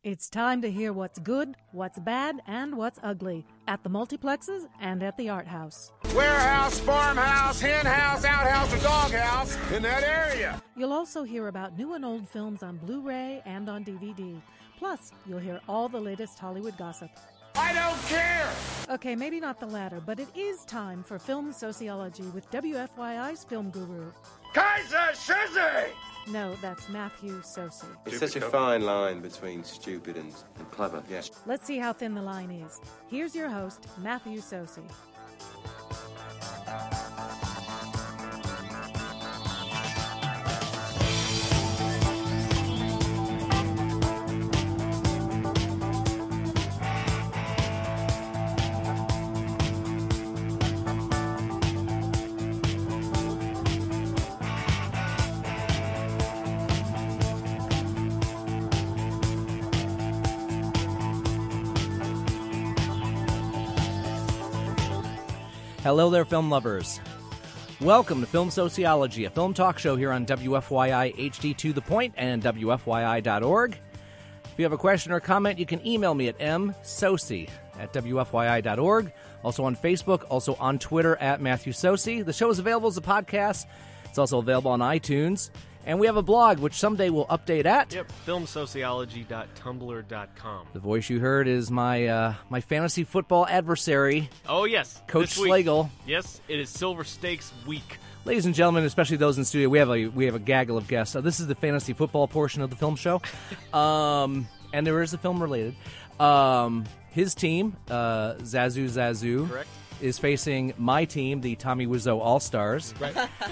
It's time to hear what's good, what's bad, and what's ugly at the multiplexes and at the art house. Warehouse, farmhouse, hen house, outhouse, or doghouse in that area. You'll also hear about new and old films on Blu-ray and on DVD. Plus, you'll hear all the latest Hollywood gossip. I don't care! Okay, maybe not the latter, but it is time for Film Sociology with WFYI's film guru. Kaiser Shizzy! No, that's Matthew Sosi. It's such a fine line between stupid and clever, yes. Let's see how thin the line is. Here's your host, Matthew Sosi. Hello there, film lovers. Welcome to Film Sociology, a film talk show here on WFYI HD to the Point and WFYI.org. If you have a question or comment, you can email me at msosi@WFYI.org. Also on Facebook, also on Twitter at Matthew Sosi. The show is available as a podcast. It's also available on iTunes. And we have a blog, which someday we'll update at. Yep, filmsociology.tumblr.com. The voice you heard is my my fantasy football adversary. Oh, yes. Coach Schlegel. Yes, it is Silver Stakes Week. Ladies and gentlemen, especially those in studio, we have a gaggle of guests. This is the fantasy football portion of the film show, and there is a film related. His team, Zazu, correct, is facing my team, the Tommy Wiseau All Stars, right?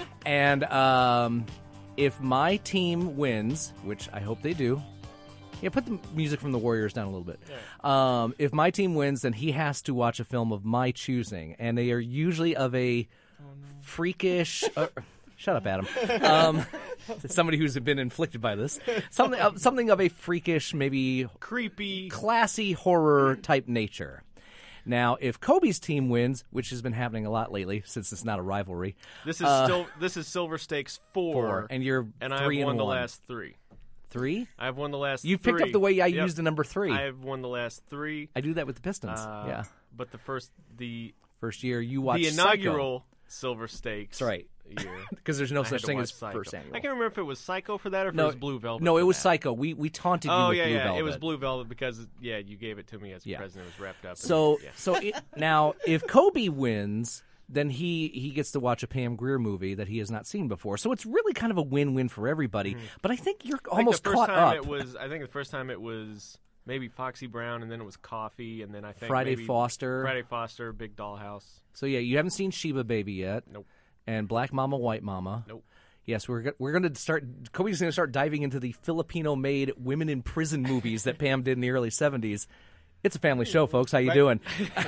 And if my team wins, which I hope they do, yeah, put the music from the Warriors down a little bit. Yeah. If my team wins, then he has to watch a film of my choosing, and they are usually of a freakish. Shut up, Adam. Somebody who's been inflicted by this. Something of a freakish, maybe creepy, classy horror type nature. Now, if Kobe's team wins, which has been happening a lot lately, since it's not a rivalry, this is Silver Stakes 4, and you're and 3 I've won and the 1. last 3. 3? I've won the last. You 3. picked up the way I used the number 3. I've won the last 3. I do that with the Pistons. Yeah, but the first year you watched the inaugural Psycho. Silver Stakes. That's right. Year. Because there's no such thing as Psycho. first annual. I can't remember if it was Psycho for that or if it was Blue Velvet. No, it was that. Psycho. We taunted you with Blue Velvet. It was Blue Velvet because you gave it to me as the president was wrapped up. Now if Kobe wins, then he gets to watch a Pam Grier movie that he has not seen before. So it's really kind of a win-win for everybody. Mm-hmm. But I think you're almost caught up. I think the first time it was maybe Foxy Brown, and then it was Coffee, and then I think Friday Foster, Big Dollhouse. So yeah, you haven't seen Sheba Baby yet. Nope. And Black Mama, White Mama. Nope. Yes, we're going to start. Kobe's going to start diving into the Filipino-made women in prison movies that Pam did in the early '70s. It's a family show, folks. How you doing?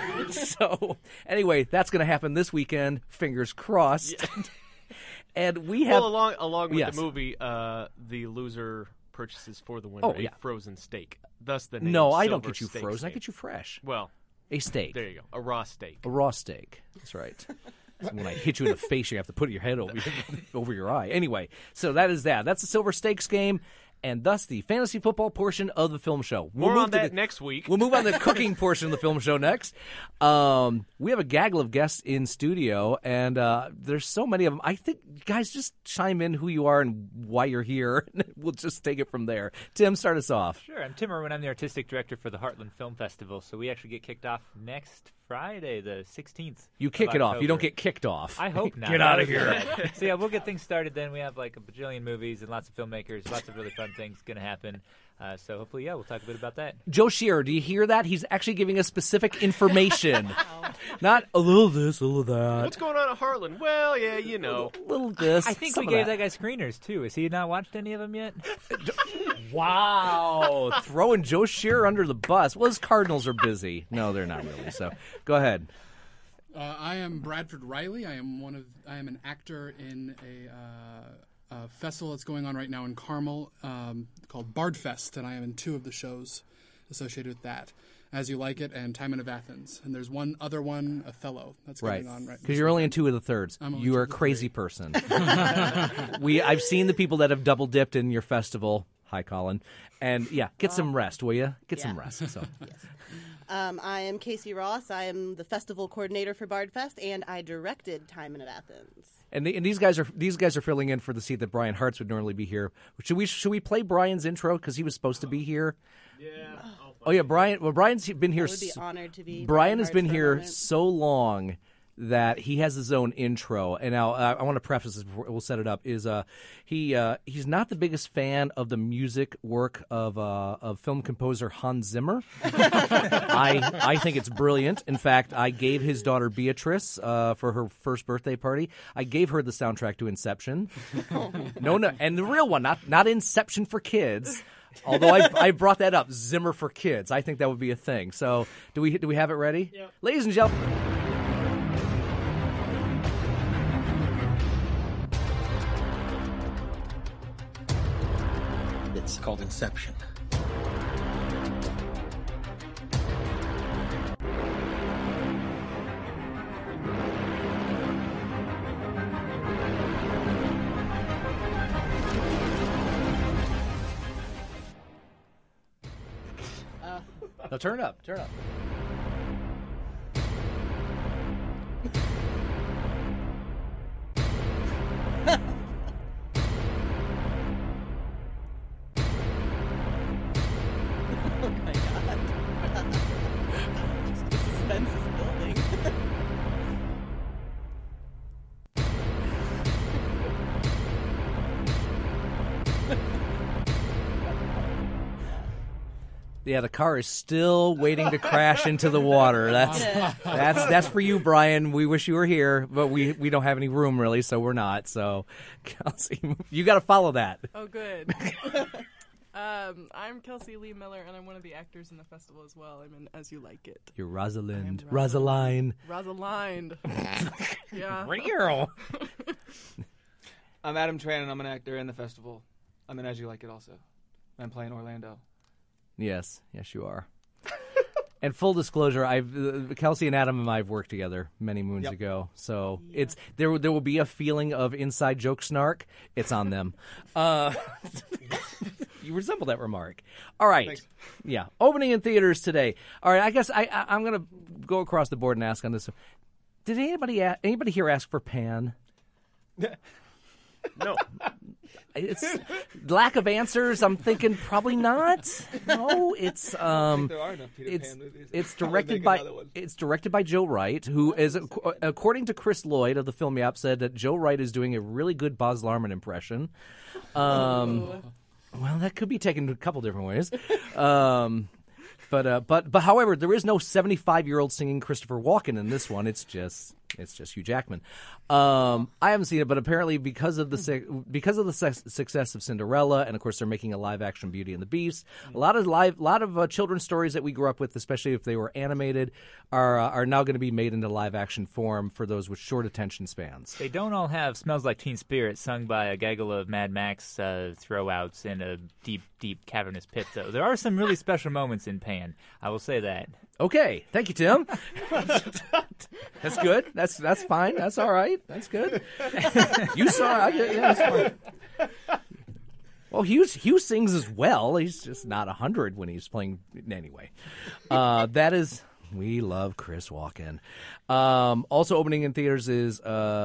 So anyway, that's going to happen this weekend. Fingers crossed. Yeah. And we have along with the movie, the loser purchases for the winner a frozen steak. Thus the name. No, Silver I don't get you Steak frozen. Steak. I get you fresh. Well, a steak. There you go. A raw steak. A raw steak. That's right. So when I hit you in the face, you have to put your head over your eye. Anyway, so that is that. That's the Silver Stakes game, and thus the fantasy football portion of the film show. More on that next week. We'll move on to the cooking portion of the film show next. We have a gaggle of guests in studio, and there's so many of them. I think, guys, just chime in who you are and why you're here. We'll just take it from there. Tim, start us off. Sure. I'm Tim Irwin. I'm the artistic director for the Heartland Film Festival, so we actually get kicked off next Friday, the 16th. You kick it off. You don't get kicked off. I hope not. Get out of here. So yeah, we'll get things started then. We have like a bajillion movies and lots of filmmakers, lots of really fun things going to happen. So hopefully, we'll talk a bit about that. Joe Shearer, do you hear that? He's actually giving us specific information. Not a little this, a little that. What's going on at Heartland? Well, yeah, you know. A little this. I think we gave that guy screeners, too. Has he not watched any of them yet? Wow. Throwing Joe Shearer under the bus. Well, his Cardinals are busy. No, they're not really. So go ahead. I am Bradford Riley. I am an actor in a festival that's going on right now in Carmel called Bardfest, and I am in 2 of the shows associated with that. As You Like It and Time of Athens. And there's one other one, Othello, that's going on right now. Because you're only in 2 of the thirds. You are a crazy person. I've seen the people that have double dipped in your festival. Hi, Colin. And, get some rest, will you? Get some rest. So. Yes. I am Casey Ross. I am the festival coordinator for Bardfest, and I directed Time in at Athens. And these guys are filling in for the seat that Brian Hartz would normally be here. Should we play Brian's intro because he was supposed to be here? Yeah. Oh yeah, Brian. Well, Brian's been here. I would be honored to be. Brian has been here so long that he has his own intro. And now I want to preface this before we'll set it up. He's not the biggest fan of the music work of film composer Hans Zimmer. I think it's brilliant. In fact, I gave his daughter Beatrice for her first birthday party. I gave her the soundtrack to Inception. No, and the real one, not Inception for kids. Although I brought that up, Zimmer for kids. I think that would be a thing. So do we have it ready? Yep. Ladies and gentlemen. It's called Inception. Now turn it up. Turn it up. Oh my God. The suspense is building. Yeah, the car is still waiting to crash into the water. That's for you, Brian. We wish you were here, but we don't have any room really, so we're not. So, Kelsey, you got to follow that. Oh, good. I'm Kelsey Lee Miller, and I'm one of the actors in the festival as well. I'm in As You Like It. You're Rosalind. Rosaline. Rosalind. Yeah. Real. I'm Adam Tran, and I'm an actor in the festival. I'm in As You Like It also. I'm playing Orlando. Yes, you are. And full disclosure, Kelsey and Adam and I have worked together many moons ago, so it's there will be a feeling of inside joke snark. It's on them. You resemble that remark. All right. Thanks. Yeah, opening in theaters today. All right, I guess I'm going to go across the board and ask on this. Did anybody here ask for Pan? No. It's lack of answers. I'm thinking probably not. No, it's I think there are enough Peter Pan movies. It's directed by Joe Wright, who is according to Chris Lloyd of the Film Yap said that Joe Wright is doing a really good Baz Luhrmann impression. Well, that could be taken a couple different ways. But however, there is no 75-year-old singing Christopher Walken in this one. It's just Hugh Jackman. I haven't seen it, but apparently because of the success of Cinderella, and of course they're making a live-action Beauty and the Beast, a lot of children's stories that we grew up with, especially if they were animated, are now going to be made into live-action form for those with short attention spans. They don't all have "Smells Like Teen Spirit" sung by a gaggle of Mad Max throwouts in a deep, deep cavernous pit. So there are some really special moments in Pan. I will say that. Okay, thank you, Tim. That's good. That's fine. That's all right. That's good. You saw it. Yeah, that's fine. Well, Hugh sings as well. He's just not 100 when he's playing. Anyway, that is. We love Chris Walken. Also opening in theaters is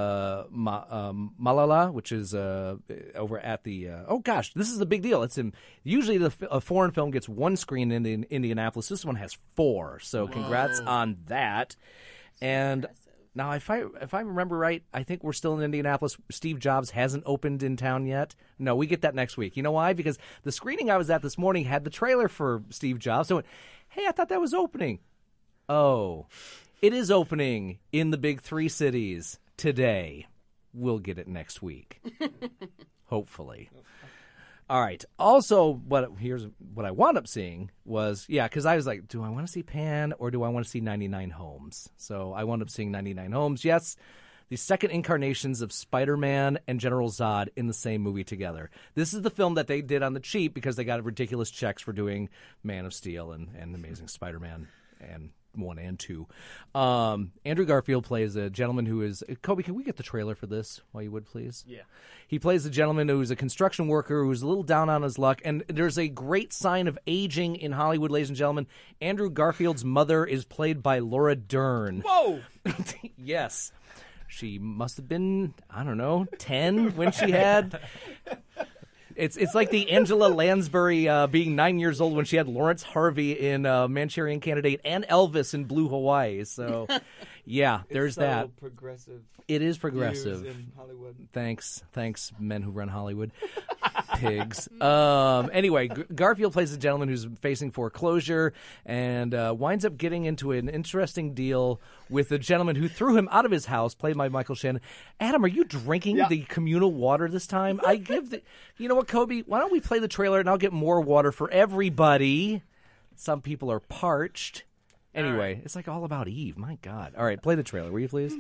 Malala, which is over at the. Oh gosh, this is a big deal. It's usually a foreign film gets one screen in Indianapolis. This one has 4. So congrats on that. And now, if I remember right, I think we're still in Indianapolis. Steve Jobs hasn't opened in town yet. No, we get that next week. You know why? Because the screening I was at this morning had the trailer for Steve Jobs. So, hey, I thought that was opening. Oh, it is opening in the big 3 cities today. We'll get it next week. Hopefully. All right. Also, here's what I wound up seeing was, because I was like, do I want to see Pan or do I want to see 99 Homes? So I wound up seeing 99 Homes. Yes, the second incarnations of Spider-Man and General Zod in the same movie together. This is the film that they did on the cheap because they got ridiculous checks for doing Man of Steel and Amazing Spider-Man and 1 and 2. Andrew Garfield plays a gentleman who is... Kobe, can we get the trailer for this, while you would, please? Yeah. He plays a gentleman who's a construction worker who's a little down on his luck, and there's a great sign of aging in Hollywood, ladies and gentlemen. Andrew Garfield's mother is played by Laura Dern. Whoa! Yes. She must have been, I don't know, 10 when she had... It's like the Angela Lansbury being 9 years old when she had Lawrence Harvey in Manchurian Candidate and Elvis in Blue Hawaii. So, yeah, there's that. Progressive. It is progressive. In Hollywood. Thanks, men who run Hollywood. Pigs. Anyway, Garfield plays a gentleman who's facing foreclosure and winds up getting into an interesting deal with a gentleman who threw him out of his house, played by Michael Shannon. Adam, are you drinking the communal water this time? You know what, Kobe? Why don't we play the trailer and I'll get more water for everybody? Some people are parched. Anyway, It's like all about Eve. My God. All right, play the trailer, will you please?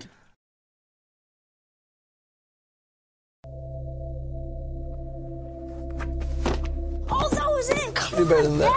Oh, that was it! Come Do better than that.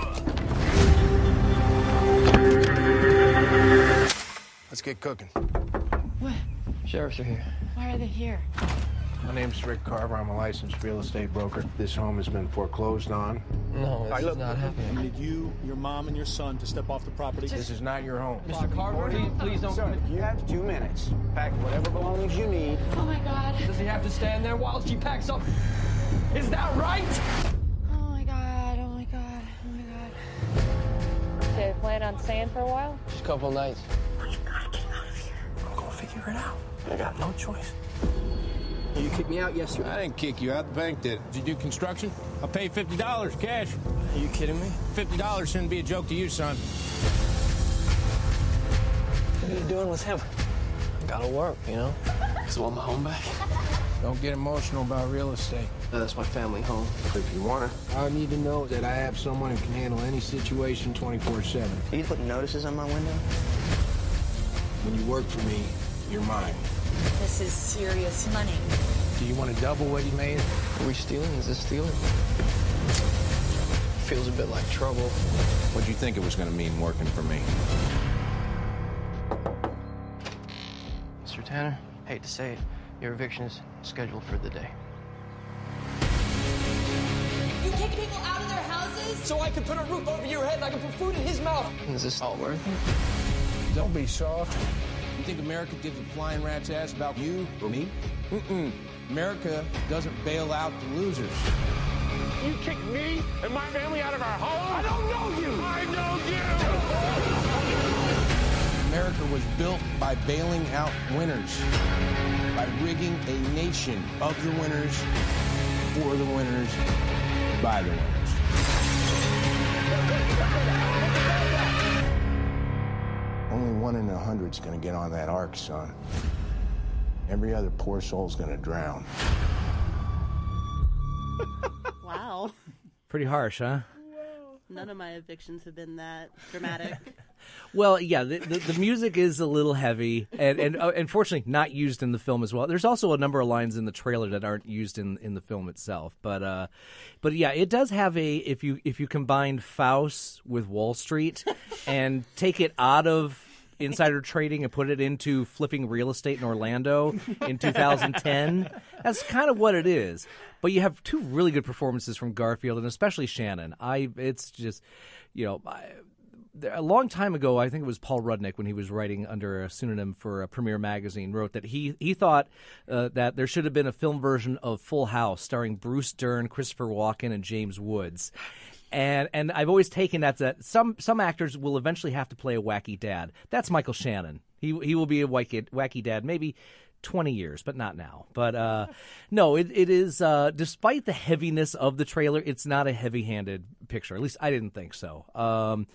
Let's get cooking. What? Sheriffs are here. Why are they here? My name's Rick Carver. I'm a licensed real estate broker. This home has been foreclosed on. No, this is not happening. I need you, your mom, and your son to step off the property. This is not your home. Mr. Carver, please don't... Sir, you have 2 minutes. Pack whatever belongings you need. Oh my God. Does he have to stand there while she packs up? Is that right? Oh my God. Oh my God. Oh my God. Do you plan on staying for a while? Just a couple nights. Oh, you gotta get out of here. I'm gonna figure it out. I got no choice. You kicked me out yesterday. I didn't kick you out. The bank did. Did you do construction? I'll pay $50 cash. Are you kidding me? $50 shouldn't be a joke to you, son. What are you doing with him? I gotta work, you know? Just want my home back. Don't get emotional about real estate. That's my family home. If you want to, I need to know that I have someone who can handle any situation 24/7. Are you putting notices on my window? When you work for me, you're mine. This is serious money. Do you want to double what you made? Are we stealing? Is this stealing? Feels a bit like trouble. What'd you think it was going to mean working for me? Mr. Tanner, hate to say it, your eviction is scheduled for the day. You kick people out of their houses? So I can put a roof over your head and I can put food in his mouth. Is this all worth it? Don't be soft. You think America gives a flying rat's ass about you or me? Mm-mm. America doesn't bail out the losers. You kicked me and my family out of our home? I don't know you! I know you! America was built by bailing out winners, by rigging a nation of the winners, for the winners, by the winners. Only 1 in 100 is going to get on that ark, son. Every other poor soul's going to drown. Wow. Pretty harsh, huh? None of my evictions have been that dramatic. Well, yeah, the music is a little heavy, and unfortunately not used in the film as well. There's also a number of lines in the trailer that aren't used in the film itself. But yeah, it does have if you combine Faust with Wall Street and take it out of insider trading and put it into flipping real estate in Orlando in 2010, that's kind of what it is. But you have 2 really good performances from Garfield and especially Shannon. It's just, a long time ago, I think it was Paul Rudnick, when he was writing under a pseudonym for Premiere Magazine, wrote that he thought that there should have been a film version of Full House starring Bruce Dern, Christopher Walken, and James Woods. And I've always taken that some actors will eventually have to play a wacky dad. That's Michael Shannon. He will be a wacky dad, maybe 20 years, but not now. But no, it is, despite the heaviness of the trailer, it's not a heavy-handed picture. At least I didn't think so.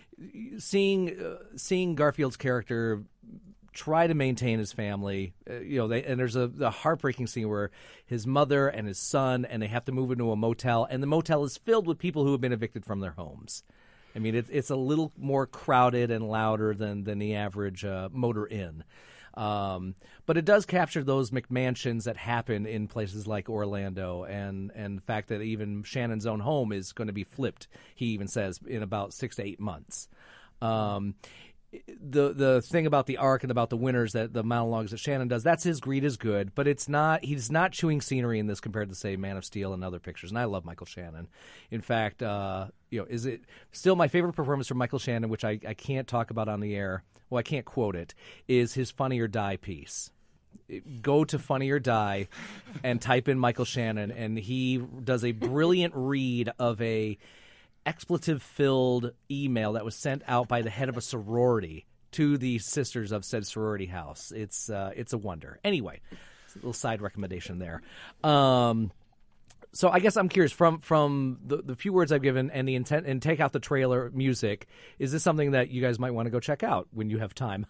Seeing Garfield's character try to maintain his family, and there's a heartbreaking scene where his mother and his son, and they have to move into a motel, and the motel is filled with people who have been evicted from their homes. I mean, it's a little more crowded and louder than the average motor inn. But it does capture those McMansions that happen in places like Orlando, and the fact that even Shannon's own home is going to be flipped, he even says, in about 6 to 8 months. the thing about the arc and about the winners, that the monologues that Shannon does, that's his greed is good, but it's not. He's not chewing scenery in this compared to, say, Man of Steel and other pictures. And I love Michael Shannon. In fact, is it still my favorite performance from Michael Shannon, which I can't talk about on the air. Well, I can't quote it. Is his Funny or Die piece. Go to Funny or Die and type in Michael Shannon, and he does a brilliant read of a expletive-filled email that was sent out by the head of a sorority to the sisters of said sorority house. It's a wonder. Anyway, a little side recommendation there. So I guess I'm curious, from the few words I've given and the intent, and take out the trailer music, is this something that you guys might want to go check out when you have time?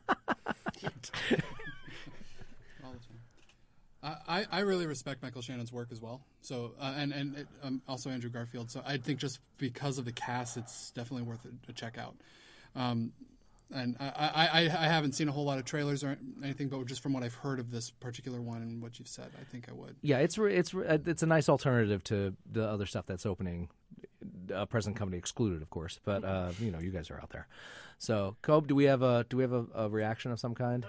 I really respect Michael Shannon's work as well. So and also Andrew Garfield. So I think just because of the cast, it's definitely worth a check out. And I haven't seen a whole lot of trailers or anything, but just from what I've heard of this particular one and what you've said, I think I would. Yeah, it's a nice alternative to the other stuff that's opening, present company excluded, of course. But you guys are out there. So, Cobe, do we have a reaction of some kind?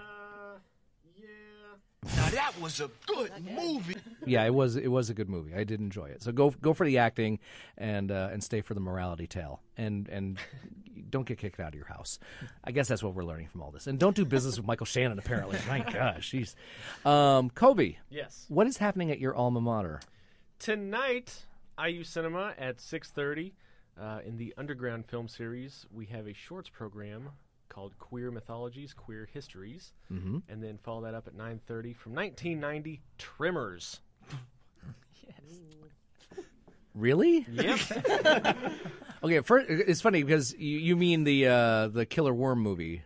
Now that was a good movie. Yeah, it was a good movie. I did enjoy it. So go for the acting and stay for the morality tale and don't get kicked out of your house. I guess that's what we're learning from all this. And don't do business with Michael Shannon. Apparently, my gosh, jeez. Kobe, yes. What is happening at your alma mater tonight? IU Cinema at 6:30. In the Underground Film Series, we have a shorts program called Queer Mythologies, Queer Histories, and then follow that up at 9:30 from 1990, Tremors. Yes. Really? Yep. Okay, first, it's funny because you mean the Killer Worm movie.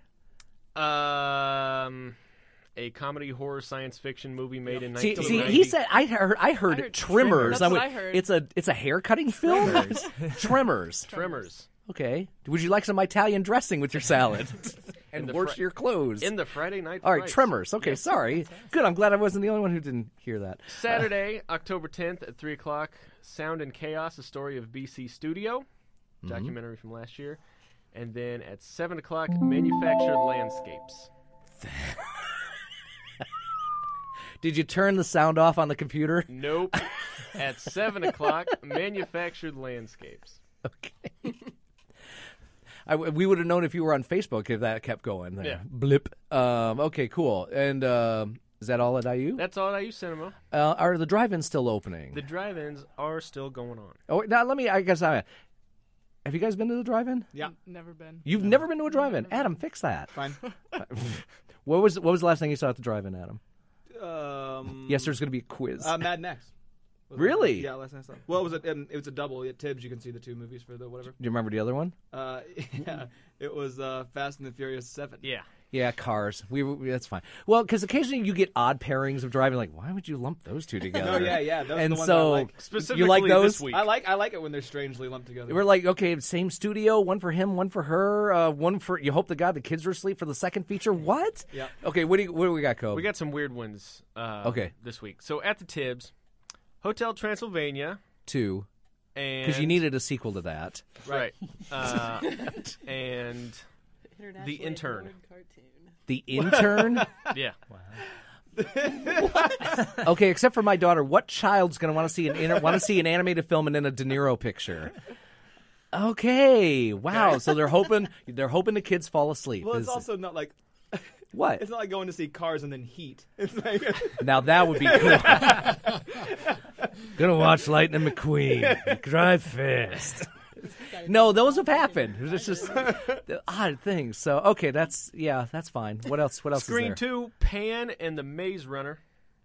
A comedy horror science fiction movie made in 1990. See, he said I heard Tremors. That's what I heard. It's a hair cutting film. Tremors. Okay. Would you like some Italian dressing with your salad? And wash your clothes. In the Friday night. All right, Frights. Tremors. Okay, sorry. Good. I'm glad I wasn't the only one who didn't hear that. Saturday, October 10th at 3 o'clock, Sound and Chaos, a story of BC Studio, documentary from last year. And then at 7 o'clock, Manufactured Landscapes. Did you turn the sound off on the computer? Nope. At 7 o'clock, Manufactured Landscapes. Okay. We would have known if you were on Facebook if that kept going there. Yeah. Blip. Okay, cool. And is that all at IU? That's all at IU Cinema. Are the drive-ins still opening? The drive-ins are still going on. Oh, now have you guys been to the drive-in? Yeah. Never been. You've never been to a drive-in? Adam, fix that. Fine. What was the last thing you saw at the drive-in, Adam? Yes, there's going to be a quiz. Mad Max. Really? Yeah, last night I saw. Well, it was a double at Tibbs. You can see the two movies for the whatever. Do you remember the other one? Yeah, it was Fast and the Furious 7. Yeah, Cars. That's fine. Well, because occasionally you get odd pairings of driving. Like, why would you lump those two together? No, yeah. Those and are the ones so I like. Specifically you like those? This week. I like it when they're strangely lumped together. We're like, okay, same studio, one for him, one for her, one for. You hope to God the kids are asleep for the second feature. What? Yeah. Okay, what do we got, Kobe? We got some weird ones. Okay. This week. So at the Tibbs, Hotel Transylvania 2, and because you needed a sequel to that, right? And The Intern. The Intern. Yeah. Wow. Okay, except for my daughter, what child's going to want to see an animated film and then a De Niro picture? Okay, wow. So they're hoping the kids fall asleep. Well, it's also not like. What? It's not like going to see Cars and then Heat. It's like now that would be cool. Gonna watch Lightning McQueen drive fast. No, those have happened. It's just odd things. So okay, that's fine. What else? What else? Screen is there? 2, Pan and the Maze Runner.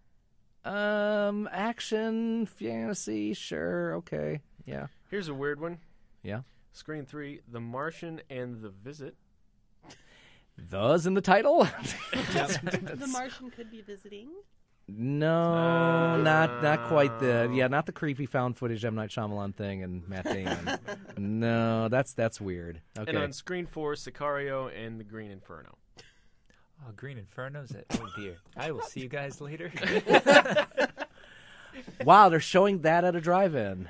Action, fantasy, sure, okay, yeah. Here's a weird one. Yeah. Screen 3, The Martian and the Visit. Those in the title? The Martian could be visiting. No, not quite not the creepy found footage M. Night Shyamalan thing and Matt Damon. No, that's weird. Okay. And on Screen 4, Sicario and the Green Inferno. Oh, Green Inferno's it? Oh dear. I will see you guys later. Wow, they're showing that at a drive-in.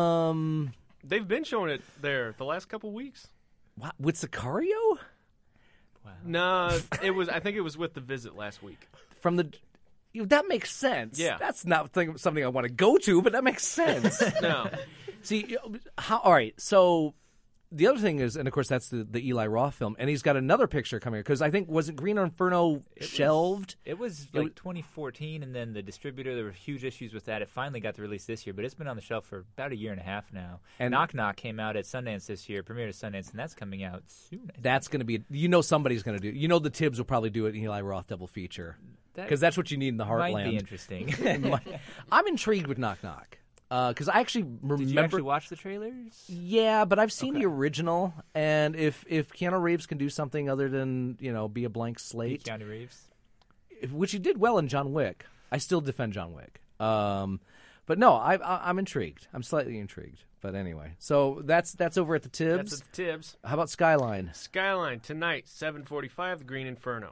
They've been showing it there the last couple weeks. What, with Sicario? No, it was. I think it was with The Visit last week. From the. That makes sense. Yeah. That's not something I want to go to, but that makes sense. No. See, all right. So the other thing is, and of course, that's the Eli Roth film, and he's got another picture coming because I think wasn't Green Inferno shelved? It was 2014, and then the distributor, there were huge issues with that. It finally got the release this year, but it's been on the shelf for about a year and a half now. And Knock Knock came out at Sundance this year, premiered at Sundance, and that's coming out soon. That's going to be, somebody's going to do. The Tibbs will probably do it in Eli Roth double feature because that's what you need in the Heartland. Might be interesting. I'm intrigued with Knock Knock. Because I actually remember. Did you actually watch the trailers? Yeah, but I've seen the original, and if Keanu Reeves can do something other than be a blank slate, Keanu Reeves, which he did well in John Wick, I still defend John Wick. But no, I'm intrigued. I'm slightly intrigued. But anyway, so that's over at the Tibbs. That's at the Tibbs. How about Skyline? Skyline tonight, 7:45, The Green Inferno.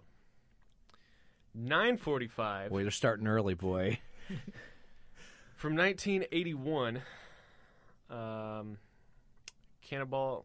9:45. Boy, they're starting early, boy. From 1981, Cannibal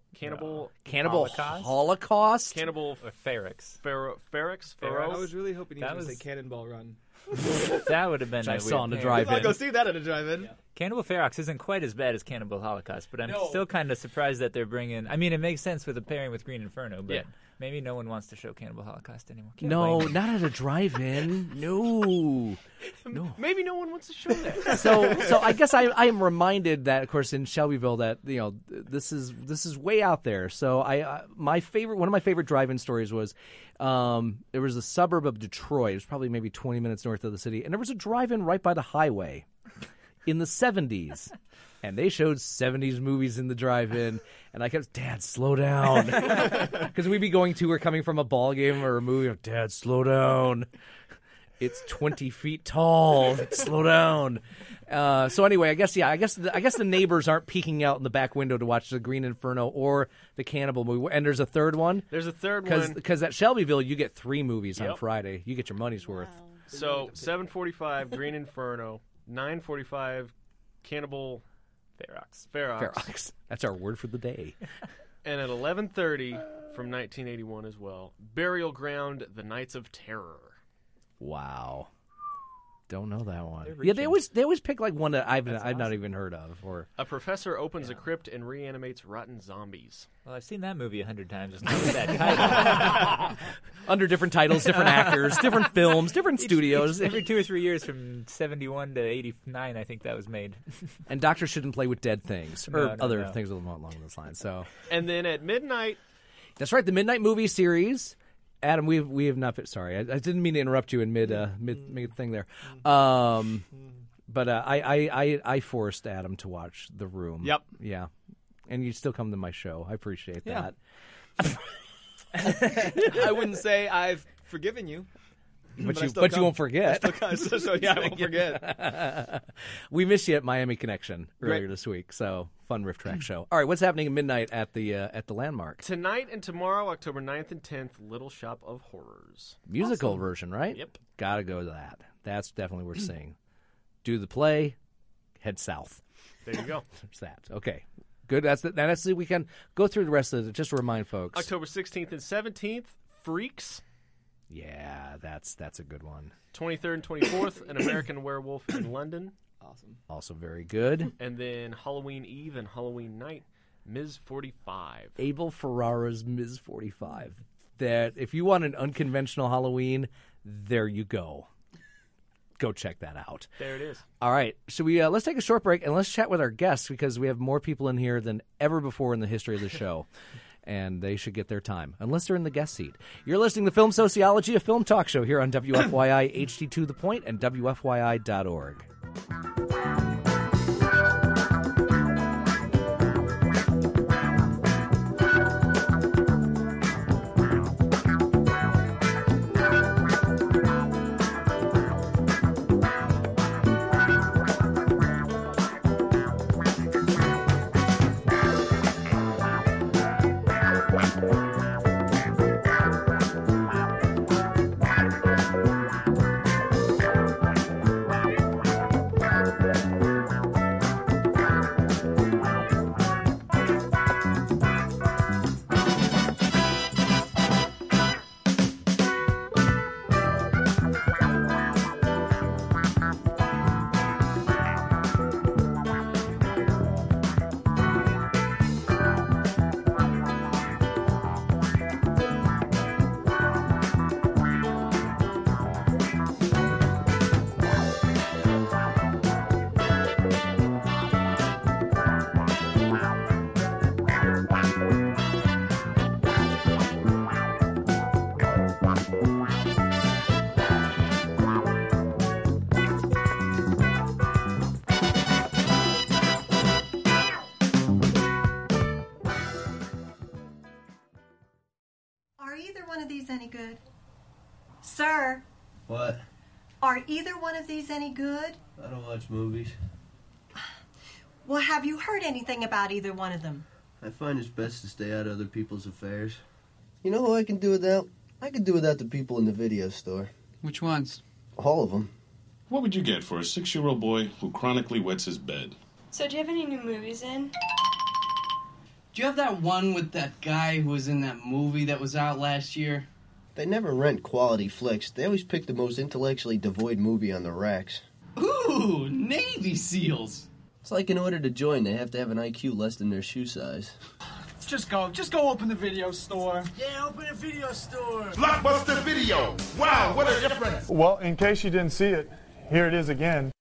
Holocaust? Cannibal Ferox. Ferox? I was really hoping he was going to say Cannonball Run. That would have been I saw in the drive-in. I'll go see that at a drive-in. Yeah. Cannibal Ferox isn't quite as bad as Cannibal Holocaust, but I'm still kind of surprised that they're bringing... I mean, it makes sense with the pairing with Green Inferno, but maybe no one wants to show Cannibal Holocaust anymore. No, not at a drive-in. No. Maybe no one wants to show that. So I guess I am reminded that, of course, in Shelbyville, that this is way out there. So one of my favorite drive-in stories was there was a suburb of Detroit. It was probably maybe 20 minutes north of the city, and there was a drive-in right by the highway in the 70s. And they showed 70s movies in the drive-in, and I kept, Dad, slow down. Because we'd be going to or coming from a ball game or a movie, Dad, slow down. It's 20 feet tall. Slow down. So anyway, I guess the neighbors aren't peeking out in the back window to watch the Green Inferno or the Cannibal movie. And there's a third one. There's a third one because at Shelbyville you get 3 movies on Friday. You get your money's worth. So 7:45 Green Inferno, 9:45 Cannibal Ferox. That's our word for the day. And at 11:30 from 1981 as well, Burial Ground: The Nights of Terror. Wow. Don't know that one. Yeah, they always pick like one that I've not even heard of. Or a professor opens a crypt and reanimates rotten zombies. Well, I've seen that movie 100 times. Just not with that title. Under different titles, different actors, different films, different studios. Every 2 or 3 years, from 71 to 89, I think that was made. And doctors shouldn't play with dead things or other things along those lines. So. And then at midnight. That's right, the Midnight Movie Series. Adam, we have not. Sorry, I didn't mean to interrupt you in mid thing there. But I forced Adam to watch The Room. Yep. Yeah, and you still come to my show. I appreciate that. I wouldn't say I've forgiven you. But you won't forget. So I won't forget. We missed you at Miami Connection earlier this week. So fun Riff Track show. All right, what's happening at midnight at the Landmark? Tonight and tomorrow, October 9th and 10th, Little Shop of Horrors. Musical version, right? Yep. Gotta go to that. That's definitely worth seeing. Do the play, head south. There you go. There's that. Okay. Good. That's the weekend. Go through the rest of it. Just to remind folks. October 16th and 17th, Freaks. Yeah, that's a good one. 23rd and 24th, An American Werewolf in London. Awesome. Also very good. And then Halloween Eve and Halloween Night, Ms. 45. Abel Ferrara's Ms. 45. That if you want an unconventional Halloween, there you go. Go check that out. There it is. All right. Should we let's take a short break and let's chat with our guests because we have more people in here than ever before in the history of the show. And they should get their time, unless they're in the guest seat. You're listening to Film Sociology, a film talk show here on WFYI HD2 The Point and WFYI.org. Are either one of these any good? Sir, What? are either one of these any good? I don't watch movies. Well, have you heard anything about either one of them? I find it's best to stay out of other people's affairs. You know who I can do without? I can do without the people in the video store. Which ones? All of them. What would you get for a 6-year-old boy who chronically wets his bed? So do you have any new movies in? Do you have that one with that guy who was in that movie that was out last year? They never rent quality flicks. They always pick the most intellectually devoid movie on the racks. Ooh, Navy SEALs. It's like in order to join, they have to have an IQ less than their shoe size. Just go open the video store. Yeah, open a video store. Blockbuster Video. Wow, what a difference. Well, in case you didn't see it, here it is again.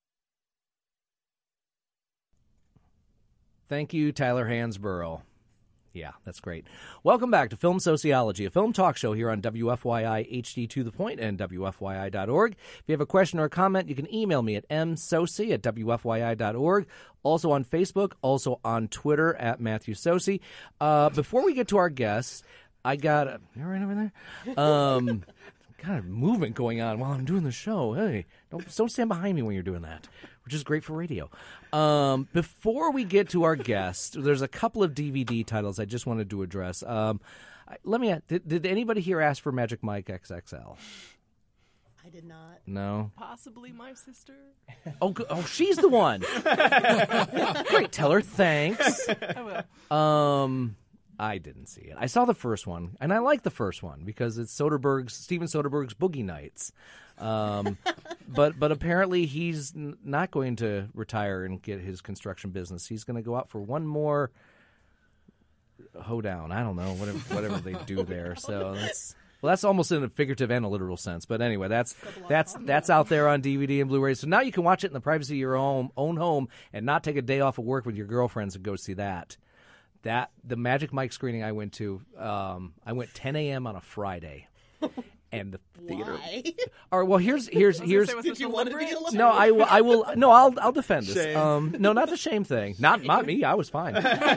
Thank you, Tyler Hansborough. Yeah, that's great. Welcome back to Film Sociology, a film talk show here on WFYI HD to the Point and WFYI.org. If you have a question or a comment, you can email me at msoci@WFYI.org. Also on Facebook, also on Twitter at Matthew Soci. Before we get to our guests, I got you right over there? Kind of movement going on while I'm doing the show. Hey, don't stand behind me when you're doing that, which is great for radio. Before we get to our guest, there's a couple of DVD titles I just wanted to address. Let me ask, did anybody here ask for Magic Mike XXL? I did not. No? Possibly my sister. Oh, she's the one. Great, tell her thanks. I will. I didn't see it. I saw the first one, and I like the first one because it's Steven Soderbergh's Boogie Nights. But apparently he's not going to retire and get his construction business. He's going to go out for one more hoedown. I don't know, whatever they do there. So that's almost in a figurative and a literal sense. But anyway, that's out there on DVD and Blu-ray. So now you can watch it in the privacy of your own home and not take a day off of work with your girlfriends and go see that. The Magic Mike screening I went to, I went 10 a.m. on a Friday, and the theater. Why? All right. Well, here's. Did you want to be alone? No, I will. No, I'll defend this. Shame. No, not the shame thing. Not me. I was fine.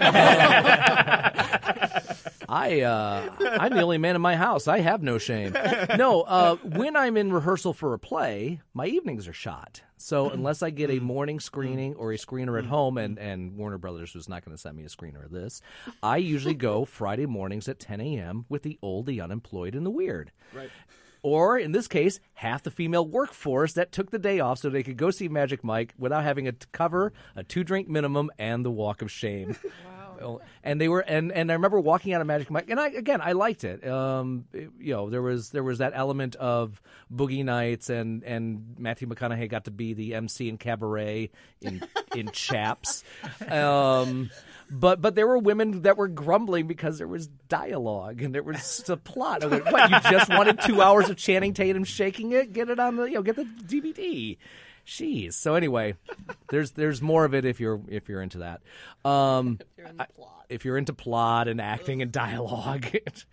I'm the only man in my house. I have no shame. No, when I'm in rehearsal for a play, my evenings are shot. So unless I get a morning screening or a screener at home, and Warner Brothers was not going to send me a screener of this, I usually go Friday mornings at 10 a.m. with the old, the unemployed, and the weird. Right. Or, in this case, half the female workforce that took the day off so they could go see Magic Mike without having to cover a 2-drink minimum and the walk of shame. Wow. And they were, and I remember walking out of Magic Mike, and I liked it. There was that element of Boogie Nights, and Matthew McConaughey got to be the MC in Cabaret in Chaps. But there were women that were grumbling because there was dialogue and there was a plot. I went, what, you just wanted 2 hours of Channing Tatum shaking it? Get it on the, get the DVD. Jeez. So anyway, there's more of it if you're into that. If you're into plot and acting and dialogue.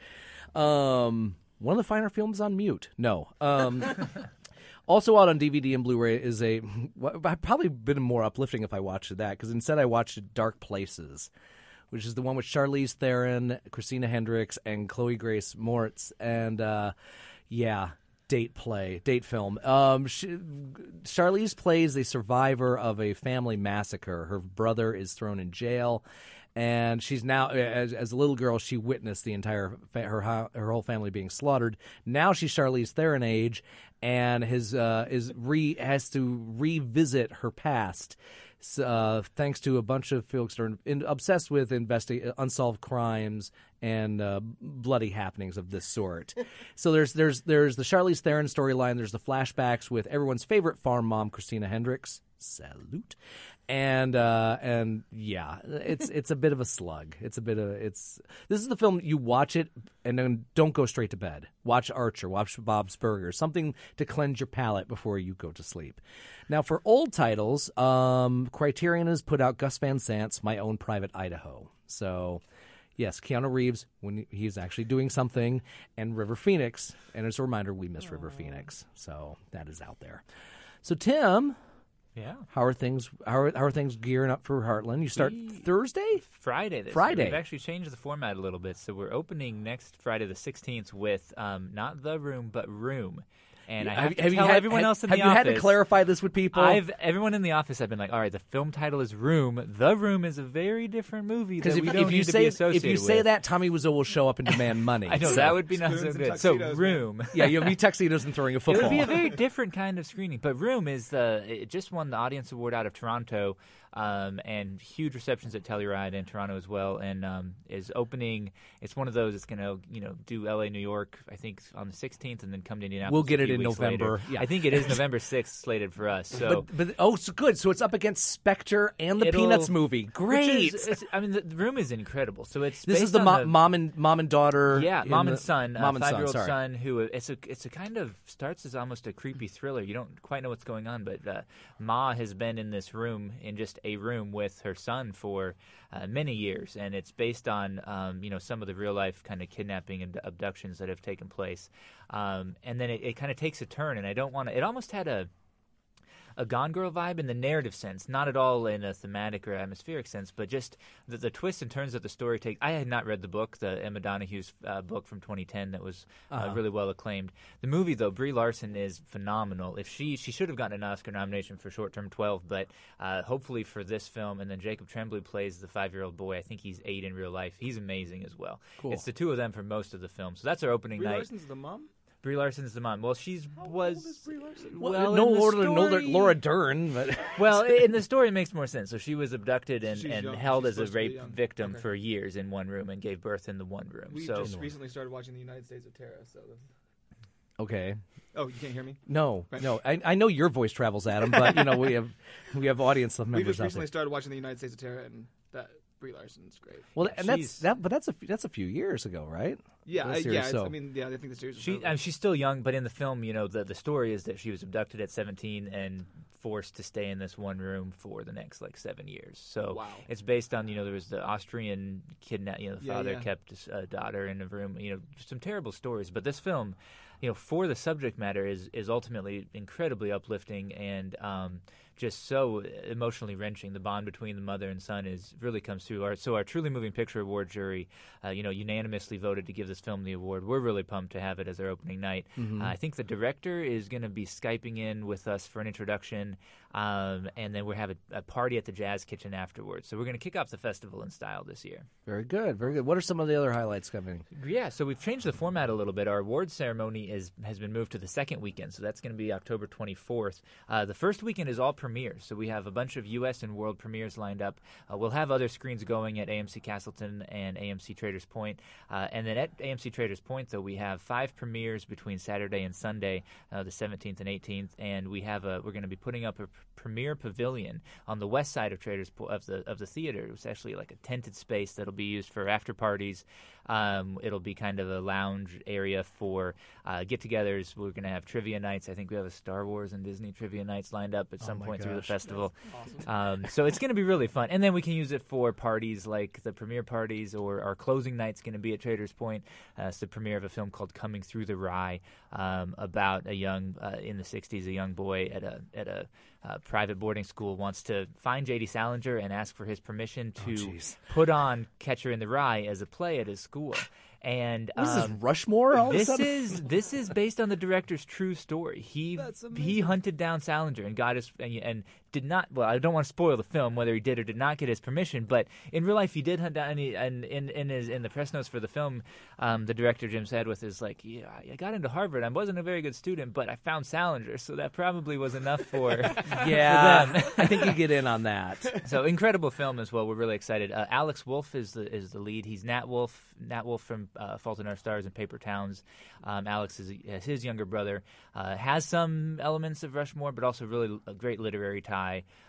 One of the finer films on mute. No. Also out on DVD and Blu-ray is I'd probably been more uplifting if I watched that, because instead I watched Dark Places, which is the one with Charlize Theron, Christina Hendricks, and Chloe Grace Moretz. And, date film. Charlize plays a survivor of a family massacre. Her brother is thrown in jail. And she's now, as a little girl, she witnessed the entire her whole family being slaughtered. Now she's Charlize Theron age, and has to revisit her past, thanks to a bunch of folks that are obsessed with unsolved crimes and bloody happenings of this sort. So there's the Charlize Theron storyline. There's the flashbacks with everyone's favorite farm mom, Christina Hendricks. Salute. And it's a bit of a slug. This is the film you watch it and then don't go straight to bed. Watch Archer, watch Bob's Burgers, something to cleanse your palate before you go to sleep. Now for old titles, Criterion has put out Gus Van Sant's My Own Private Idaho. So yes, Keanu Reeves when he's actually doing something, and River Phoenix. And as a reminder, we miss River Phoenix. So that is out there. So Tim, Yeah. How are things? How are things gearing up for Heartland? You start Thursday, Friday. Friday. We've actually changed the format a little bit, so we're opening next Friday the 16th with not The Room, but Room. And I have to tell everyone else in the office. Have you had to clarify this with people? Everyone in the office, I've been like, all right, the film title is Room. The Room is a very different movie that we don't need to be associated with. If you say that, Tommy Wiseau will show up and demand money. I know, that would be not so good. So Room. Yeah, you'll be tuxedos and throwing a football. It would be a very different kind of screening. But Room it just won the Audience Award out of Toronto. And huge receptions at Telluride in Toronto as well, and is opening. It's one of those. It's going to do LA, New York, I think on the 16th, and then come to Indianapolis. We'll get it in November. Yeah. I think it is November 6th slated for us. So, but so good. So it's up against Spectre and the Peanuts movie. Great. The Room is incredible. So it's this is the mom and daughter. Yeah, mom and son, mom and 5-year-old son. son. Who it's a kind of starts as almost a creepy thriller. You don't quite know what's going on, but Ma has been in this room, in just a room with her son for many years, and it's based on some of the real life kind of kidnapping and abductions that have taken place, and then it kind of takes a turn, and I don't want to. It almost had a Gone Girl vibe in the narrative sense, not at all in a thematic or atmospheric sense, but just the twists and turns that the story takes. I had not read the book, the Emma Donohue's book from 2010 that was really well acclaimed. The movie, though, Brie Larson is phenomenal. If she should have gotten an Oscar nomination for Short Term 12, but hopefully for this film. And then Jacob Tremblay plays the 5-year-old boy. I think he's 8 in real life. He's amazing as well. Cool. It's the two of them for most of the film. So that's our opening night. Brie Larson's the mom? Brie Larson's the mom. Well, How old is Brie Larson? Well, no older than Laura Dern. But well, in the story, it makes more sense. So she was abducted and young. held She's as a rape victim Okay. for years in one room and gave birth in the one room. We so just recently started watching The United States of Terror. So. Okay. Oh, you can't hear me? No, Right. no. I know your voice travels, Adam, but we have audience members. We just out recently there. started watching The United States of Terror, and that Brie Larson's great. Well, and that's a few years ago, right? Yeah, I think the series. She's still young, but in the film, the story is that she was abducted at 17 and forced to stay in this one room for the next 7 years. So it's based on there was the Austrian kidnap. The father kept his daughter in a room. Some terrible stories. But this film, for the subject matter, is ultimately incredibly uplifting and just so emotionally wrenching. The bond between the mother and son really comes through. Our Truly Moving Picture Award jury, unanimously voted to give this film the award. We're really pumped to have it as our opening night. Mm-hmm. I think the director is going to be Skyping in with us for an introduction, and then we'll have a party at the Jazz Kitchen afterwards. So we're going to kick off the festival in style this year. Very good, very good. What are some of the other highlights coming? Yeah, so we've changed the format a little bit. Our awards ceremony has been moved to the second weekend, so that's going to be October 24th. The first weekend is all premieres, so we have a bunch of U.S. and world premieres lined up. We'll have other screens going at AMC Castleton and AMC Traders Point. And then at AMC Traders Point, though, we have 5 premieres between Saturday and Sunday, the 17th and 18th, and we're going to be putting up a premiere pavilion on the west side of Traders of the theater. It's actually like a tented space that'll be used for after parties. It'll be kind of a lounge area for get-togethers. We're going to have trivia nights. I think we have a Star Wars and Disney trivia nights lined up at some point through the festival. Awesome. So it's going to be really fun. And then we can use it for parties like the premiere parties, or our closing night's going to be at Traders Point. It's the premiere of a film called Coming Through the Rye, about a young, in the 60s, a young boy at a private boarding school wants to find J.D. Salinger and ask for his permission to put on Catcher in the Rye as a play at his school. And what is this, Rushmore? All this of a sudden? this is based on the director's true story. He hunted down Salinger and got his and did not. Well, I don't want to spoil the film whether he did or did not get his permission, but in real life he did hunt down. And in the press notes for the film, the director Jim Sadwith is like, yeah, I got into Harvard. I wasn't a very good student, but I found Salinger, so that probably was enough for yeah. for them. I think you get in on that. So incredible film as well. We're really excited. Alex Wolff is the lead. He's Nat Wolff from Fault in Our Stars and Paper Towns. Alex is his younger brother. Has some elements of Rushmore, but also really a great literary tie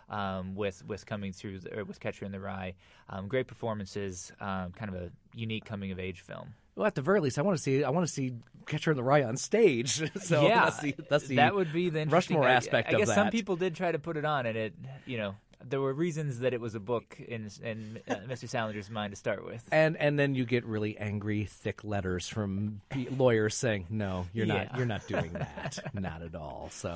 with Coming Through with Catcher in the Rye. Great performances. Kind of a unique coming of age film. Well, at the very least, I want to see Catcher in the Rye on stage. So yeah, that's the that would be the Rushmore aspect I guess of that. some people did try to put it on, and it there were reasons that it was a book in Mr. Salinger's mind to start with. And then you get really angry, thick letters from lawyers saying, "No, you're not doing that, not at all." So,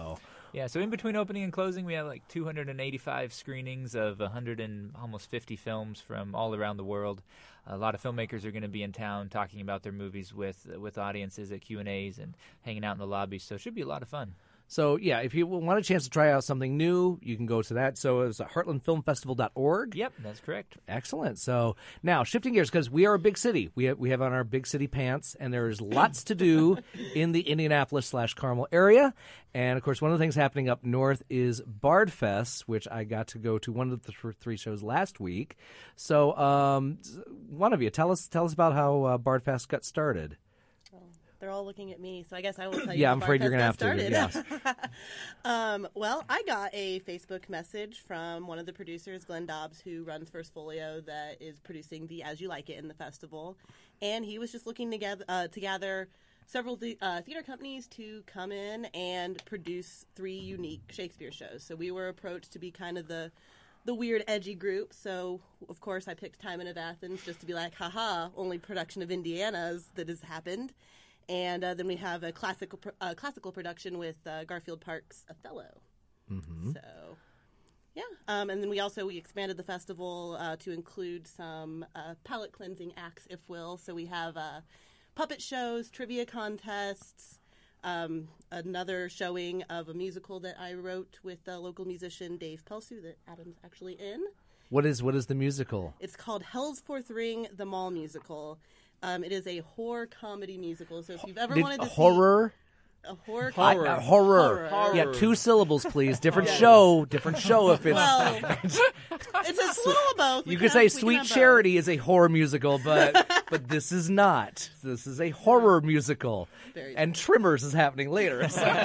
Yeah, so in between opening and closing, we have like 285 screenings of 100 and almost 50 films from all around the world. A lot of filmmakers are going to be in town talking about their movies with audiences at Q&As and hanging out in the lobby, so it should be a lot of fun. So, yeah, if you want a chance to try out something new, you can go to that. So it's heartlandfilmfestival.org. Yep, that's correct. Excellent. So now, shifting gears, because we are a big city. We have on our big city pants, and there's lots to do in the Indianapolis/Carmel area. And, of course, one of the things happening up north is Bardfest, which I got to go to one of the three shows last week. So one of you, tell us about how Bardfest got started. They're all looking at me, so I guess I will tell you. Yeah, I'm afraid you're going to have to. Yes. Well, I got a Facebook message from one of the producers, Glenn Dobbs, who runs First Folio, that is producing the As You Like It in the festival, and he was just looking to gather several theater companies to come in and produce 3 unique Shakespeare shows. So we were approached to be kind of the weird, edgy group. So, of course, I picked Timon of Athens just to be like, haha, only production of Indiana's that has happened. And then we have a classical production with Garfield Park's Othello. Mm-hmm. So, yeah. And then we expanded the festival to include some palate cleansing acts, if will. So we have puppet shows, trivia contests, another showing of a musical that I wrote with local musician Dave Pelsu that Adam's actually in. What is the musical? It's called Hell's Fourth Ring, the Mall Musical. It is a horror comedy musical. So if you've ever wanted to horror? See a horror horror. Yeah, 2 syllables, please. Different show. If it's well, it's a little of both. You could say Sweet Charity is a horror musical, but this is not. This is a horror musical. And Trimmers is happening later.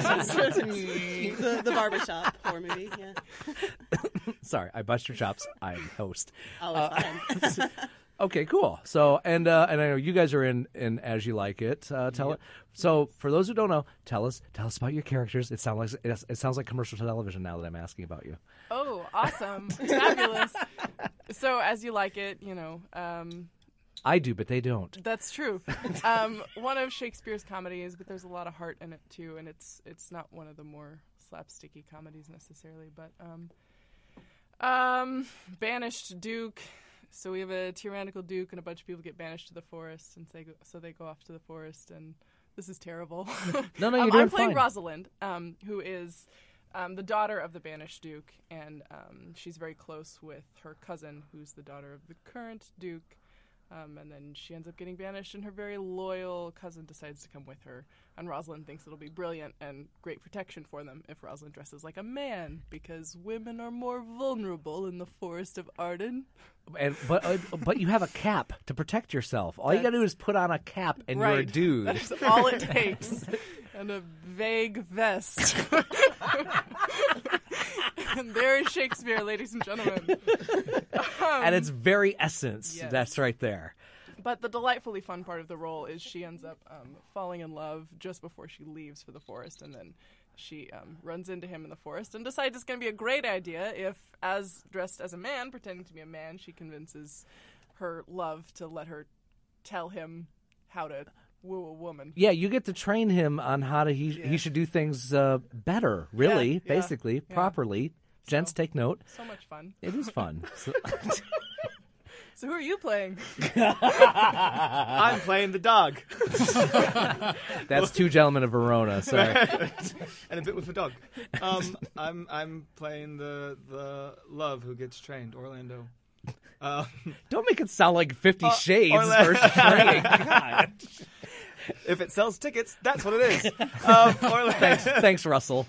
the barbershop horror movie. Yeah. Sorry, I bust your chops. I'm host. Oh, it's fine. Okay, cool. So, and I know you guys are in As You Like It. So, for those who don't know, tell us about your characters. It sounds like commercial television now that I'm asking about you. Oh, awesome, fabulous. So, As You Like It, I do, but they don't. That's true. One of Shakespeare's comedies, but there's a lot of heart in it too, and it's not one of the more slapsticky comedies necessarily, but Banished Duke. So we have a tyrannical duke, and a bunch of people get banished to the forest, and so they go off to the forest, and this is terrible. No, you're doing I'm playing fine. Rosalind, who is the daughter of the banished duke, and she's very close with her cousin, who's the daughter of the current duke. And then she ends up getting banished, and her very loyal cousin decides to come with her. And Rosalind thinks it'll be brilliant and great protection for them if Rosalind dresses like a man, because women are more vulnerable in the forest of Arden. But you have a cap to protect yourself. All you got to do is put on a cap, and you're a dude. That's all it takes. And a vague vest. And there is Shakespeare, ladies and gentlemen. And it's very essence. Yes. That's right there. But the delightfully fun part of the role is she ends up falling in love just before she leaves for the forest, and then she runs into him in the forest and decides it's going to be a great idea if, as dressed as a man, pretending to be a man, she convinces her love to let her tell him how to woo a woman. Yeah, you get to train him on how to he should do things better, really, basically, properly. Gents, take note. So much fun. It is fun. So who are you playing? I'm playing the dog. That's 2 Gentlemen of Verona. Sorry. And a bit with the dog. I'm playing the love who gets trained, Orlando. Don't make it sound like 50 Shades versus training. God. If it sells tickets, that's what it is. Thanks, Russell.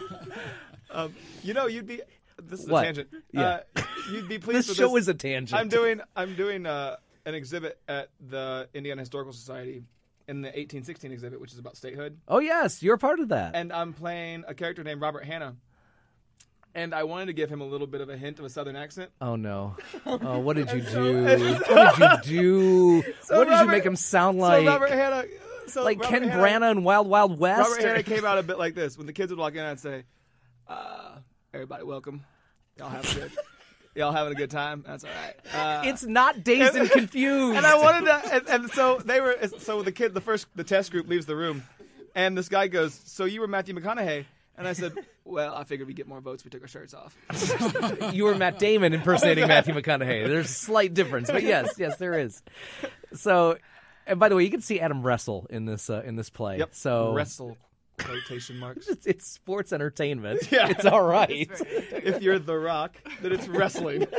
You'd be. This is What? a tangent. Yeah. You'd be pleased. This with show is a tangent. I'm doing an exhibit at the Indiana Historical Society in the 1816 exhibit, which is about statehood. Oh yes, you're a part of that. And I'm playing a character named Robert Hanna. And I wanted to give him a little bit of a hint of a Southern accent. Oh no! Oh, what did you do? What did you do? What did you make him sound like? So Robert Hanna, like Ken Branagh in Wild Wild West. Robert Hanna came out a bit like this. When the kids would walk in, I'd say, "Everybody, welcome. Y'all having a good time? That's all right." It's not Dazed and Confused. And I wanted to, and so they were. So the test group leaves the room, and this guy goes, "So you were Matthew McConaughey?" And I said, well, I figured we'd get more votes if we took our shirts off. You were Matt Damon impersonating Matthew McConaughey. There's a slight difference, but yes, there is. So, and by the way, you can see Adam wrestle in this play. Yep. So wrestle, quotation marks. It's sports entertainment. Yeah. It's all right. If you're The Rock, then it's wrestling.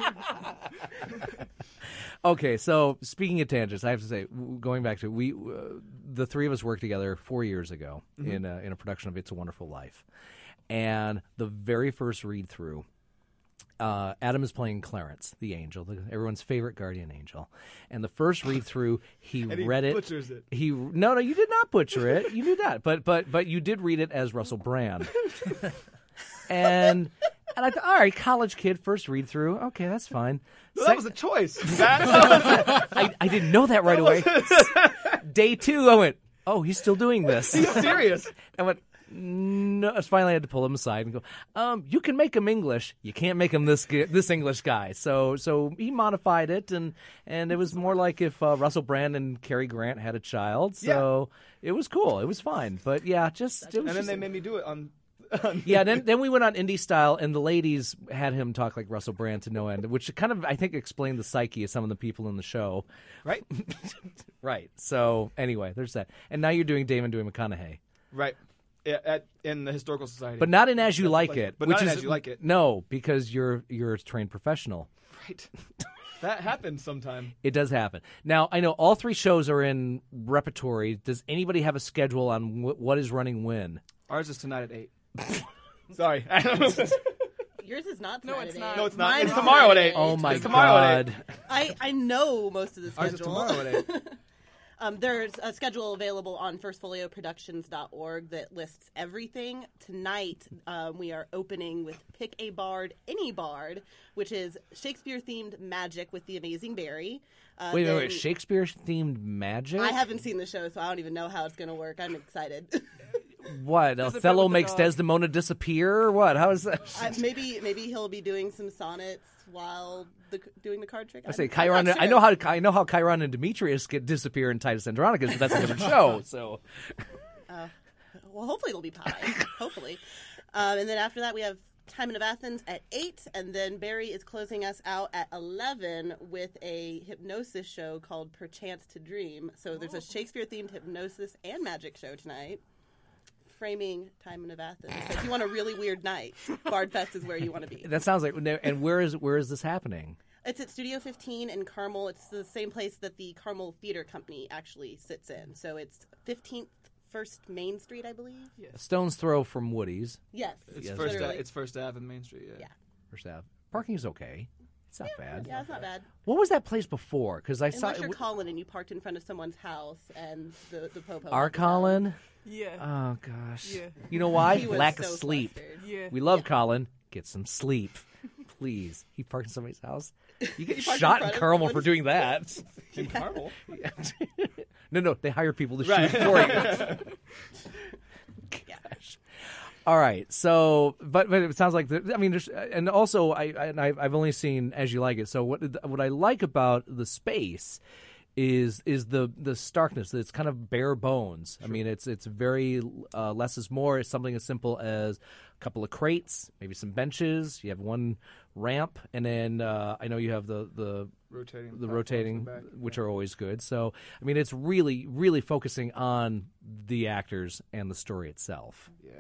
Okay, so speaking of tangents, I have to say, going back to the three of us worked together 4 years ago in a production of It's a Wonderful Life, and the very first read through, Adam is playing Clarence, the angel, everyone's favorite guardian angel, and the first read through, he read it. Butchers it. No, you did not butcher it. You knew that, but you did read it as Russell Brand, and I thought, all right, college kid, first read through. Okay, that's fine. No, that was a choice. I didn't know that right away. Day 2, I went, oh, he's still doing this. He's serious. I went, no. Finally, I had to pull him aside and go, you can make him English. You can't make him this English guy. So he modified it, and it was more like if Russell Brand and Cary Grant had a child. So it was cool. It was fine. But yeah, they made me do it on. Yeah, then we went on indie style, and the ladies had him talk like Russell Brand to no end, which kind of, I think, explained the psyche of some of the people in the show. Right? Right. So, anyway, there's that. And now you're doing Damon doing McConaughey. Right. In the Historical Society. But not in As You Like It. But not in As You Like It. No, because you're a trained professional. Right. That happens sometime. It does happen. Now, I know all 3 shows are in repertory. Does anybody have a schedule on what is running when? Ours is tonight at 8. Sorry. Yours is not tonight. No, it's at not. 8. No, it's not. Mine It's is tomorrow at 8. Oh, my it's tomorrow God. At 8. I know most of the schedule. Ours is tomorrow at 8. There's a schedule available on firstfolioproductions.org that lists everything. Tonight, we are opening with Pick a Bard, Any Bard, which is Shakespeare-themed magic with the amazing Barry. Wait. Shakespeare-themed magic? I haven't seen the show, so I don't even know how it's going to work. I'm excited. What? Othello makes Desdemona disappear? Or what? How is that? Maybe he'll be doing some sonnets while doing the card trick. I say Chiron. Sure. I know how Chiron and Demetrius disappear in Titus Andronicus, but that's a different show. So, well, hopefully it'll be pie. Hopefully, and then after that we have Timon of Athens at 8, and then Barry is closing us out at 11 with a hypnosis show called Perchance to Dream. So there's a Shakespeare-themed hypnosis and magic show tonight. Framing Timon of Athens. So if you want a really weird night, Bardfest is where you want to be. That sounds like. And where is this happening? It's at Studio 15 in Carmel. It's the same place that the Carmel Theater Company actually sits in. So it's 15th First Main Street, I believe. Yeah. Stone's throw from Woody's. Yes. It's First Ave and Main Street. Yeah. First Ave. Parking is okay. It's not bad. Yeah, it's not bad. What was that place before? Because I saw. Unless you're Colin and you parked in front of someone's house and the popo. Our Colin. Yeah. Oh gosh. Yeah. You know why? He was Lack so of sleep. flustered. Yeah. We love Colin. Get some sleep, please. He parked in somebody's house. You get He parked shot in in front of Carmel for someone's- doing that. In Carmel? No, they hire people to Right. shoot for you. Gosh. All right. So, but it sounds like there's, and also I've only seen As You Like It. So what I like about the space is the starkness. It's kind of bare bones. Sure. I mean, it's very less is more. It's something as simple as a couple of crates, maybe some benches. You have one ramp, and then I know you have the rotating, which are always good. So, I mean, it's really, really focusing on the actors and the story itself. Yeah.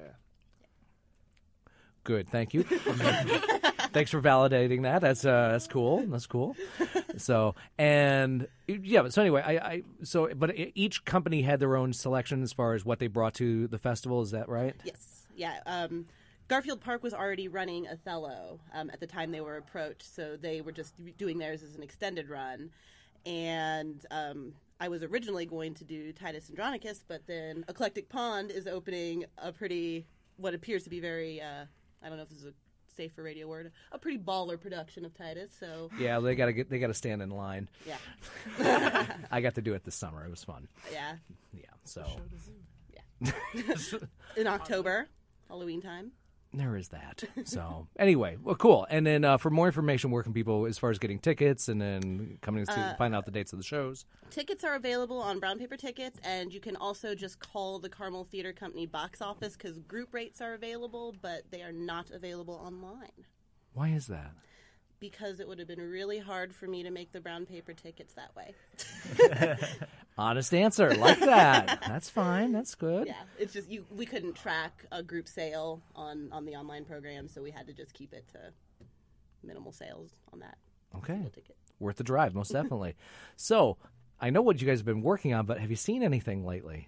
Good, thank you. Thanks for validating that. That's cool. That's cool. So anyway, but each company had their own selection as far as what they brought to the festival. Is that right? Yes. Yeah. Garfield Park was already running Othello at the time they were approached, so they were just doing theirs as an extended run. And I was originally going to do Titus Andronicus, but then Eclectic Pond is opening what appears to be very, I don't know if this is a safe for radio word, a pretty baller production of Titus. So yeah, they gotta stand in line. Yeah. I got to do it this summer. It was fun. Yeah. Yeah. So. Yeah. In October, Halloween time. There is that. So anyway, well, cool. And then for more information, where can people, as far as getting tickets and then coming to find out the dates of the shows? Tickets are available on Brown Paper Tickets, and you can also just call the Carmel Theater Company box office because group rates are available, but they are not available online. Why is that? Because it would have been really hard for me to make the brown paper tickets that way. Honest answer. Like that. That's fine. That's good. Yeah, it's just we couldn't track a group sale on the online program, so we had to just keep it to minimal sales on that. Okay. Ticket. Worth the drive, most definitely. So, I know what you guys have been working on, but have you seen anything lately?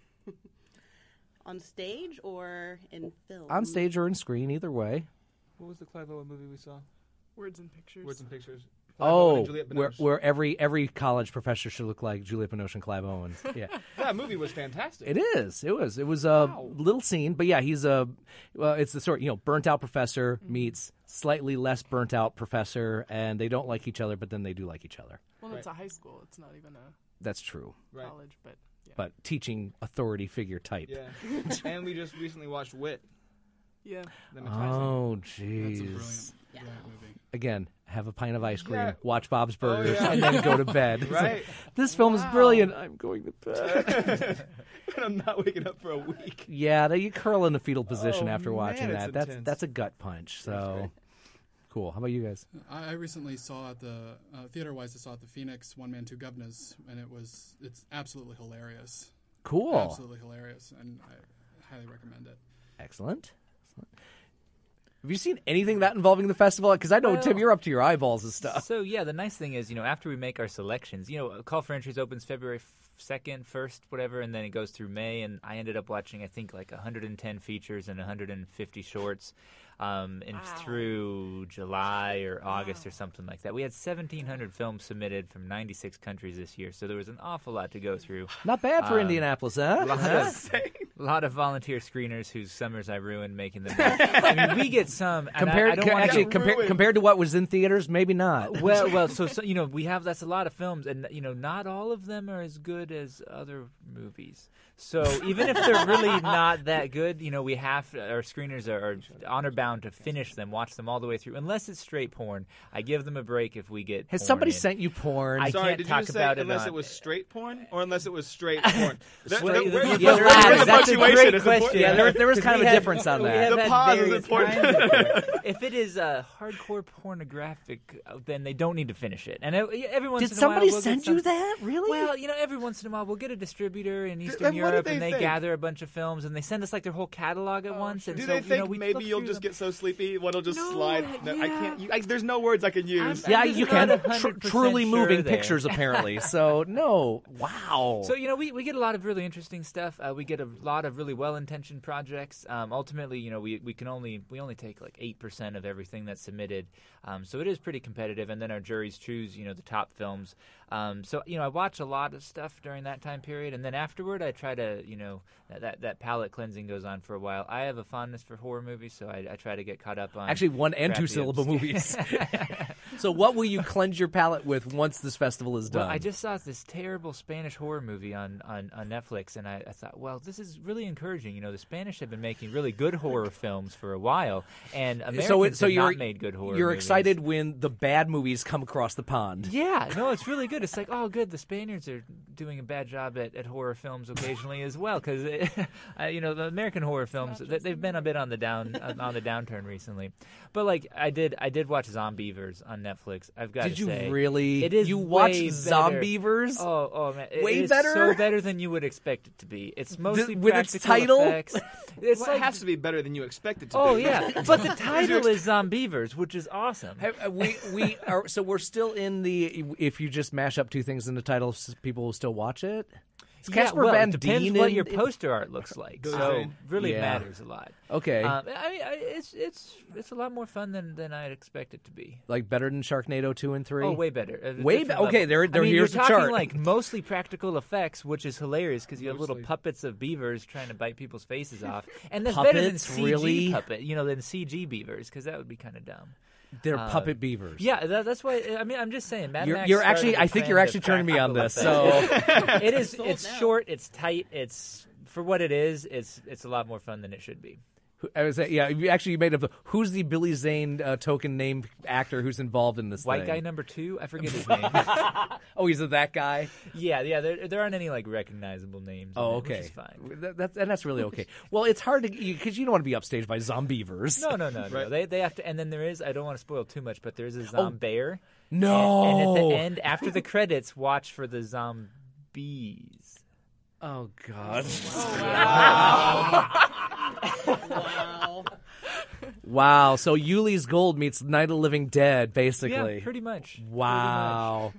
On stage or in film? On stage or in screen, either way. What was the Clive Owen movie we saw? Words and Pictures. Words and Pictures. Oh, where every college professor should look like Juliette Binoche and Clive Owen. Yeah, that movie was fantastic. It is. It was a little scene, but yeah, he's it's the sort, burnt out professor meets slightly less burnt out professor, and they don't like each other, but then they do like each other. Well, it's a high school. It's not even a That's true. college, but yeah. But teaching authority figure type. Yeah, and we just recently watched Wit. Yeah. Oh, That's a jeez. brilliant movie. Again, have a pint of ice cream, Yeah. watch Bob's Burgers, yeah. and then go to bed. It's Right. like, this film is brilliant. I'm going to bed. And I'm not waking up for a week. Yeah, you curl in the fetal position after watching man, that. it's intense. That's a gut punch. So cool. How about you guys? I recently saw at the theater-wise. I saw at the Phoenix One Man Two Governors, and it's absolutely hilarious. Cool. Absolutely hilarious, and I highly recommend it. Excellent. Have you seen anything that involving the festival? Because I know, Well, Tim, you're up to your eyeballs and stuff. So, yeah, the nice thing is, after we make our selections, Call for Entries opens February 2nd, 1st, whatever, and then it goes through May, and I ended up watching, I think, like 110 features and 150 shorts through July or August or something like that. We had 1,700 films submitted from 96 countries this year, so there was an awful lot to go through. Not bad for Indianapolis, huh? A lot of volunteer screeners whose summers I ruined making them. I mean, we get some. And compared to what was in theaters, maybe not. Well, so we have that's a lot of films, and not all of them are as good as other movies. So even if they're really not that good, we have our screeners are honor bound to finish them, watch them all the way through, unless it's straight porn. I give them a break if we get. Has porn somebody in. sent you porn? I Sorry, can't did talk you just about say it unless on- it was straight porn or unless it was straight porn? That's the a punctuation great is question. important. Yeah, there was kind of a difference on that. The pause is important. If it is hardcore pornographic, then they don't need to finish it. And every once Did in a somebody while, we'll send get some, you that? Really? Well, every once in a while we'll get a distributor in Eastern and what do Europe, they and they think? gather a bunch of films, and they send us like their whole catalog at once. And Do so, they think we maybe look you'll through just them. get so sleepy one will just No, slide? No, I can't. There's no words I can use. Yeah, I'm you just can. not 100% Truly sure moving there. pictures, apparently. So, no. Wow. So, we get a lot of really interesting stuff. We get a lot of really well-intentioned projects. Ultimately, we only take like 8% of everything that's submitted. So it is pretty competitive, and then our juries choose, the top films. So, I watch a lot of stuff during that time period, and then afterward I try to, that palate cleansing goes on for a while. I have a fondness for horror movies, so I try to get caught up on Actually, 1 and 2 crappy syllable obscure- movies. So what will you cleanse your palate with once this festival is done? Well, I just saw this terrible Spanish horror movie on Netflix, and I thought, well, this is really encouraging. The Spanish have been making really good horror films for a while, and Americans have not made good horror You're movies. excited when the bad movies come across the pond. Yeah, no, it's really good. It's like, oh, good, the Spaniards are doing a bad job at horror films occasionally as well, because the American horror films they've been a bit on the downturn recently. But like I did watch Zombievers on Netflix. I've got to say, Did you really? It is you watched way Zombievers? Oh man, it way is better. So better than you would expect it to be. It's mostly with its practical title. effects. It's Well, it has to be better than you expect it to Oh be. yeah, but the title is Zombievers, which is awesome. We are, so we're still in the. If you just mash up two things in the title, people will still watch it. Is Yeah, Casper well, Van it depends Dien what in- your poster art looks like. So really Yeah. matters a lot. Okay. It's a lot more fun than I'd expect it to be. Like better than Sharknado 2 and 3? Oh, way better. Way better. Okay, there. Here's Here's you're the talking chart. like mostly practical effects, which is hilarious because you have little puppets of beavers trying to bite people's faces off, and that's better than Puppets, CG really? puppet, than CG beavers, because that would be kind of dumb. They're puppet beavers. Yeah, that's why. I mean, I'm just saying. Mad Max You're started actually. the I think you're trend actually of turning me on practical this. effects. So it is. It's short. It's tight. It's for what it is. It's a lot more fun than it should be. I was saying, yeah. You made up. Who's the Billy Zane token name actor who's involved in this? White thing? guy number 2. I forget his name. Oh, he's that guy. Yeah. There aren't any like recognizable names. Oh, in okay. Which is fine. That's really okay. Well, it's hard to because you don't want to be upstaged by Zombievers. No. Right. They have to, and then there is. I don't want to spoil too much, but there is a Zombear. No. And at the end, after the credits, watch for the zombies. Oh God. Wow. Wow. So Yuli's Gold meets Night of the Living Dead, basically. Yeah, pretty much. Wow.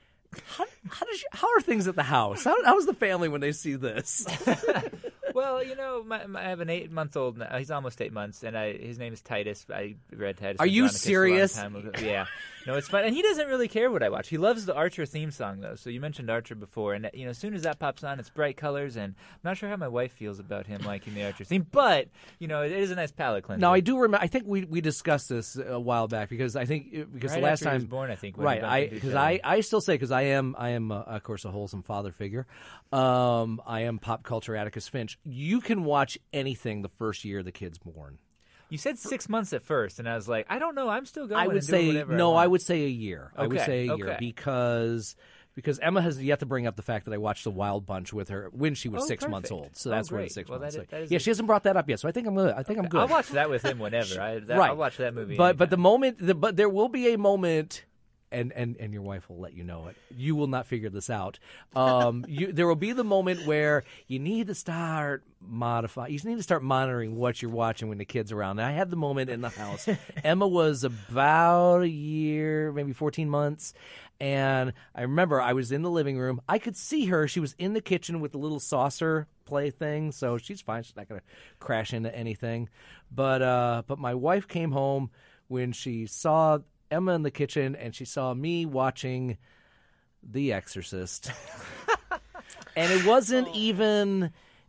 How are things at the house? How's the family when they see this? Well, I have an 8-month-old. He's almost 8 months, and his name is Titus. I read Titus. Are you serious? Yeah. No, it's fun, and he doesn't really care what I watch. He loves the Archer theme song, though. So you mentioned Archer before, and as soon as that pops on, it's bright colors, and I'm not sure how my wife feels about him liking the Archer theme, but it is a nice palate cleanser. Now I do remember. I think we discussed this a while back because right the last after time he was born, I think. Right. I still say because I am of course a wholesome father figure. I am pop culture Atticus Finch. You can watch anything the first year the kid's born. You said 6 months at first, and I was like, I don't know. I'm still going. I would say whatever no. I would say a year. Okay. I would say a year Okay. because Emma has yet to bring up the fact that I watched The Wild Bunch with her when she was 6 months perfect. old. So that's where great. the 6 Well, months. that is Yeah, she hasn't brought that up yet. So I think I'm good. I'm good. I'll watch that with him whenever. Right. I'll watch that movie. But the moment, but there will be a moment. And your wife will let you know it. You will not figure this out. There will be the moment where you need to start modifying. You need to start monitoring what you're watching when the kid's around. And I had the moment in the house. Emma was about a year, maybe 14 months. And I remember I was in the living room. I could see her. She was in the kitchen with the little saucer play thing. So she's fine. She's not going to crash into anything. But my wife came home when she saw Emma in the kitchen, and she saw me watching The Exorcist. And it wasn't even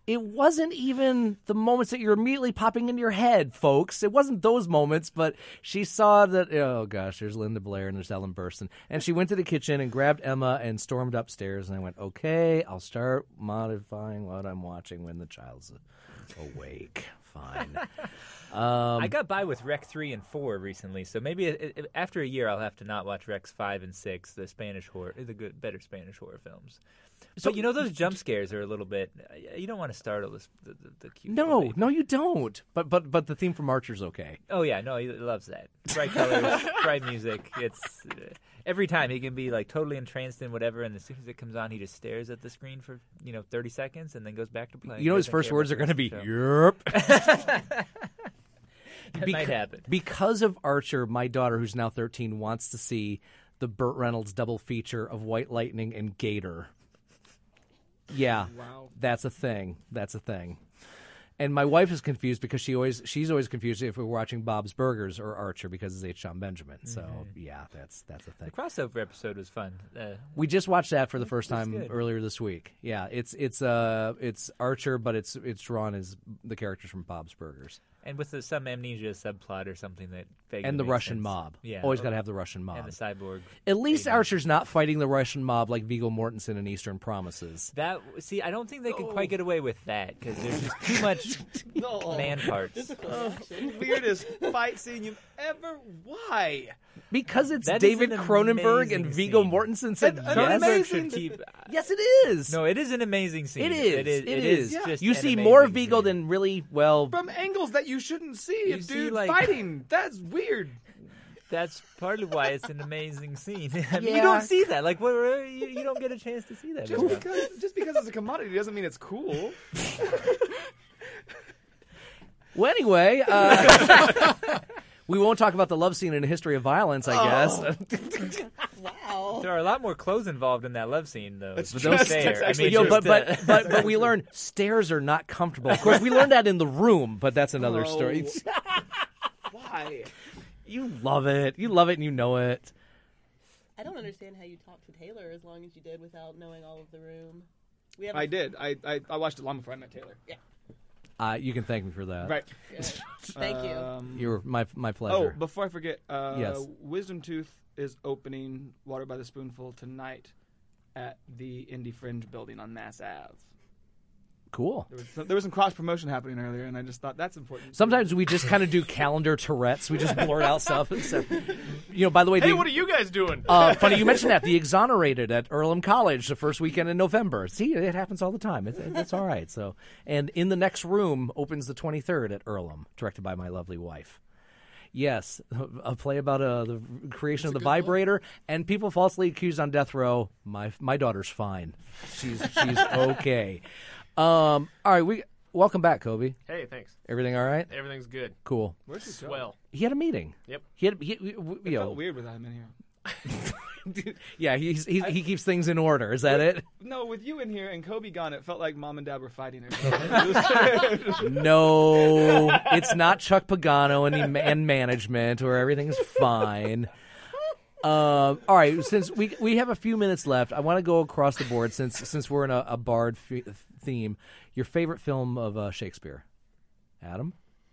the moments that you're immediately popping into your head, folks. It wasn't those moments, but she saw that, oh gosh, there's Linda Blair and there's Ellen Burstyn. And she went to the kitchen and grabbed Emma and stormed upstairs, and I went, okay, I'll start modifying what I'm watching when the child's awake. Fine. I got by with Rec 3 and 4 recently, so maybe after a year I'll have to not watch Recs 5 and 6, the Spanish horror, better Spanish horror films. So those jump scares are a little bit. You don't want to startle the cute. No, you don't. But the theme from Archer's okay. Oh yeah, no, he loves that. Bright colors, bright music. It's every time he can be like totally entranced in whatever, and as soon as it comes on, he just stares at the screen for 30 seconds and then goes back to playing. His first words are going to be "Yerp." That might happen. Because of Archer, my daughter, who's now 13, wants to see the Burt Reynolds double feature of White Lightning and Gator. Yeah, wow. That's a thing. And my wife is confused because she's always confused if we're watching Bob's Burgers or Archer because it's H. John Benjamin. So yeah, that's a thing. The crossover episode was fun. We just watched that for the first time earlier this week. Yeah, it's Archer, but it's drawn as the characters from Bob's Burgers. And with some amnesia subplot or something that vaguely and the makes Russian sense. mob. Yeah, always got to have the Russian mob. And the cyborg. At least Archer's not fighting the Russian mob like Viggo Mortensen in Eastern Promises. I don't think they could quite get away with that because there's just too much man parts. Weirdest fight scene you've ever. Why? Because it's That David is an Cronenberg and amazing Viggo scene. Mortensen said Yes. Yes, it is. No, it is an amazing scene. It is. It is. Yeah. Just You an see amazing more Viggo scene. than really well. From angles that you shouldn't see a You see, dude like- fighting. That's weird. That's part of why it's an amazing scene. I mean, Yeah. you don't see that. Like, you don't get a chance to see that. Just because it's a commodity doesn't mean it's cool. Well, anyway, we won't talk about the love scene in A History of Violence, I guess. Wow. There are a lot more clothes involved in that love scene, though. That's But true. don't That's stare. actually Yo, true. but we learned stairs are not comfortable. Of course, we learned that in the room, but that's another Oh. story. Why? You love it. You love it, and you know it. I don't understand how you talked to Taylor as long as you did without knowing all of the room. I did. I watched it long before I met Taylor. Yeah. You can thank me for that. Right. Thank you. You're my Oh, pleasure. before I forget, Yes. Wisdom Tooth is opening Water by the Spoonful tonight at the Indie Fringe building on Mass Ave. Cool. There was some cross promotion happening earlier, and I just thought that's important. Sometimes we just kind of do calendar Tourette's. We just blurt out stuff. And so, by the way, Hey, what are you guys doing? funny you mentioned that. The Exonerated at Earlham College the first weekend in November. See, it happens all the time. It's all right. So, and In the Next Room opens the 23rd at Earlham, directed by my lovely wife. Yes, a play about the creation of the vibrator, and people falsely accused on death row. My daughter's fine. She's okay. All right, welcome back, Kobe. Hey, thanks. Everything all right? Everything's good. Cool. Where's he go? Swell. He had a meeting. Yep. It felt weird without him in here. Yeah, he keeps things in order. Is that it? No, with you in here and Kobe gone, it felt like mom and dad were fighting. No, it's not Chuck Pagano and management where everything's fine. All right, since we have a few minutes left, I want to go across the board since we're in a Bard theme. Your favorite film of Shakespeare, Adam?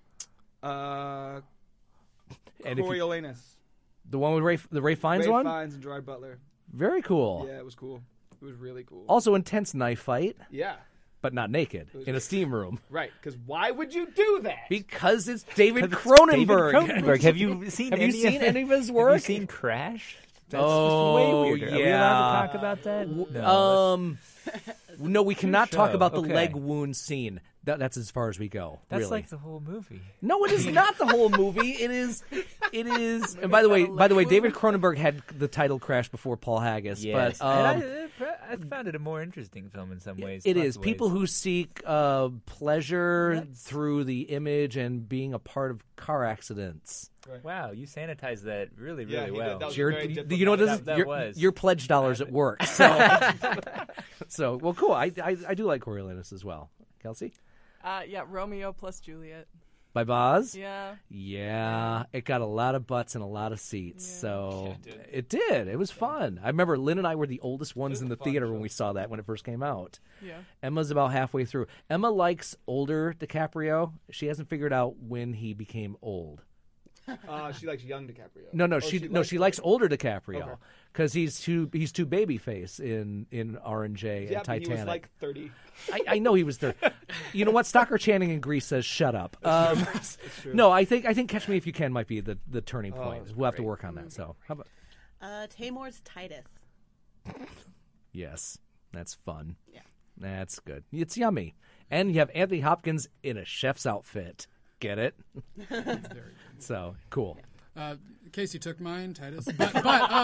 Coriolanus. The one with Ray Fiennes one? Ray Fiennes and Gerard Butler. Very cool. Yeah, it was cool. It was really cool. Also intense knife fight. Yeah. But not naked, in a steam room. Right, because why would you do that? Because it's David Cronenberg. Have you seen any of his work? Have you seen Crash? That's just way weirder. Yeah. Are we allowed to talk about that? No, we cannot talk about the Okay. leg wound scene. That's as far as we go. That's really. like the whole movie. No, it is not the whole movie. It is. And by the way, David Cronenberg had the title Crash before Paul Haggis. Yes. But I found it a more interesting film in some ways. it lots is of people ways. who seek pleasure through the image and being a part of car accidents. Right. Wow, you sanitized that really, Yeah, really he did. well. That was Your- very you know what diplomatic. this is? was. Your pledge dollars at work. So well, cool. I do like Coriolanus as well. Kelsey? Yeah, Romeo plus Juliet. By Boz? Yeah. It got a lot of butts and a lot of seats. So it did. It was fun. I remember Lynn and I were the oldest ones in the theater when we saw that when it first came out. Yeah. Emma's about halfway through. Emma likes older DiCaprio. She hasn't figured out when he became old. She likes young DiCaprio. No, she likes older DiCaprio Okay. because he's too baby face in R&J Yeah, and but he Titanic. was like 30. I know he was 30. You know what? Stockard Channing in Grease says, "Shut up." It's true. No, I think Catch Me If You Can might be the turning point. We'll have to great. work on that. So how about? Tamor's Titus. Yes, that's fun. Yeah. That's good. It's yummy, and you have Anthony Hopkins in a chef's outfit. Get it? So cool. Casey took mine, Titus. But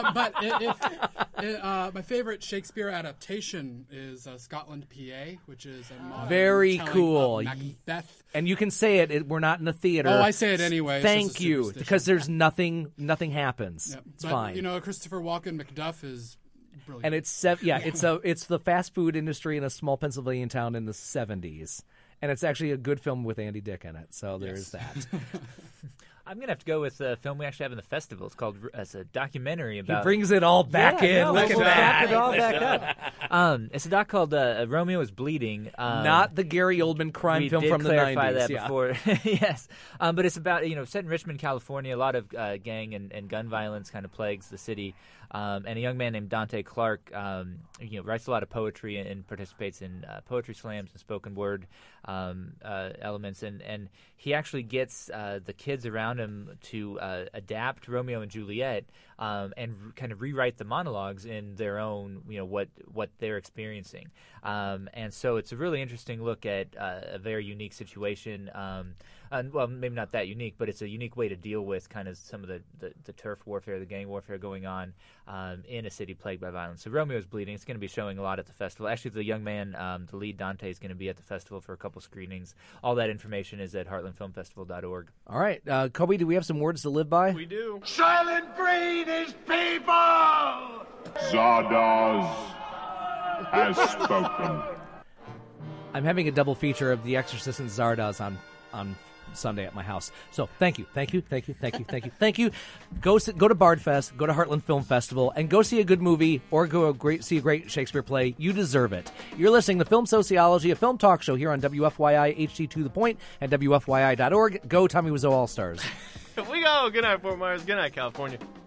my favorite Shakespeare adaptation is Scotland, PA, which is a modern Very telling cool. of Macbeth. And you can say it. We're not in a theater. Oh, I say it anyway. It's Thank just a you, superstition. because there's nothing happens. Yep. It's But, fine. You know, Christopher Walken Macduff is brilliant. And it's it's the fast food industry in a small Pennsylvania town in the 70s. And it's actually a good film with Andy Dick in it. So there's that. I'm going to have to go with a film we actually have in the festival. It's a documentary about... He brings it all back in. No, Look at we'll that. wrap it all back up. It's a doc called Romeo is Bleeding. Not the Gary Oldman crime we film did from the clarify 90s. that yeah. before. Yes. But it's about, set in Richmond, California. A lot of gang and gun violence kind of plagues the city. And a young man named Dante Clark, writes a lot of poetry and participates in poetry slams and spoken word elements. And he actually gets the kids around him to adapt Romeo and Juliet and kind of rewrite the monologues in their own, what they're experiencing. And so it's a really interesting look at a very unique situation. And, well, maybe not that unique, but it's a unique way to deal with kind of some of the turf warfare, the gang warfare going on in a city plagued by violence. So Romeo's Bleeding. It's going to be showing a lot at the festival. Actually, the young man, the lead Dante, is going to be at the festival for a couple screenings. All that information is at heartlandfilmfestival.org. All right. Kobe, do we have some words to live by? We do. Silent Breed is people! Zardoz has spoken. I'm having a double feature of The Exorcist and Zardoz on Sunday at my house. So thank you. Go to Bardfest, go to Heartland Film Festival, and go see a good movie or see a great Shakespeare play. You deserve it. You're listening to Film Sociology, a film talk show here on WFYI HD to the Point at WFYI.org. Go Tommy Wiseau All-Stars. We go. Good night, Fort Myers. Good night, California.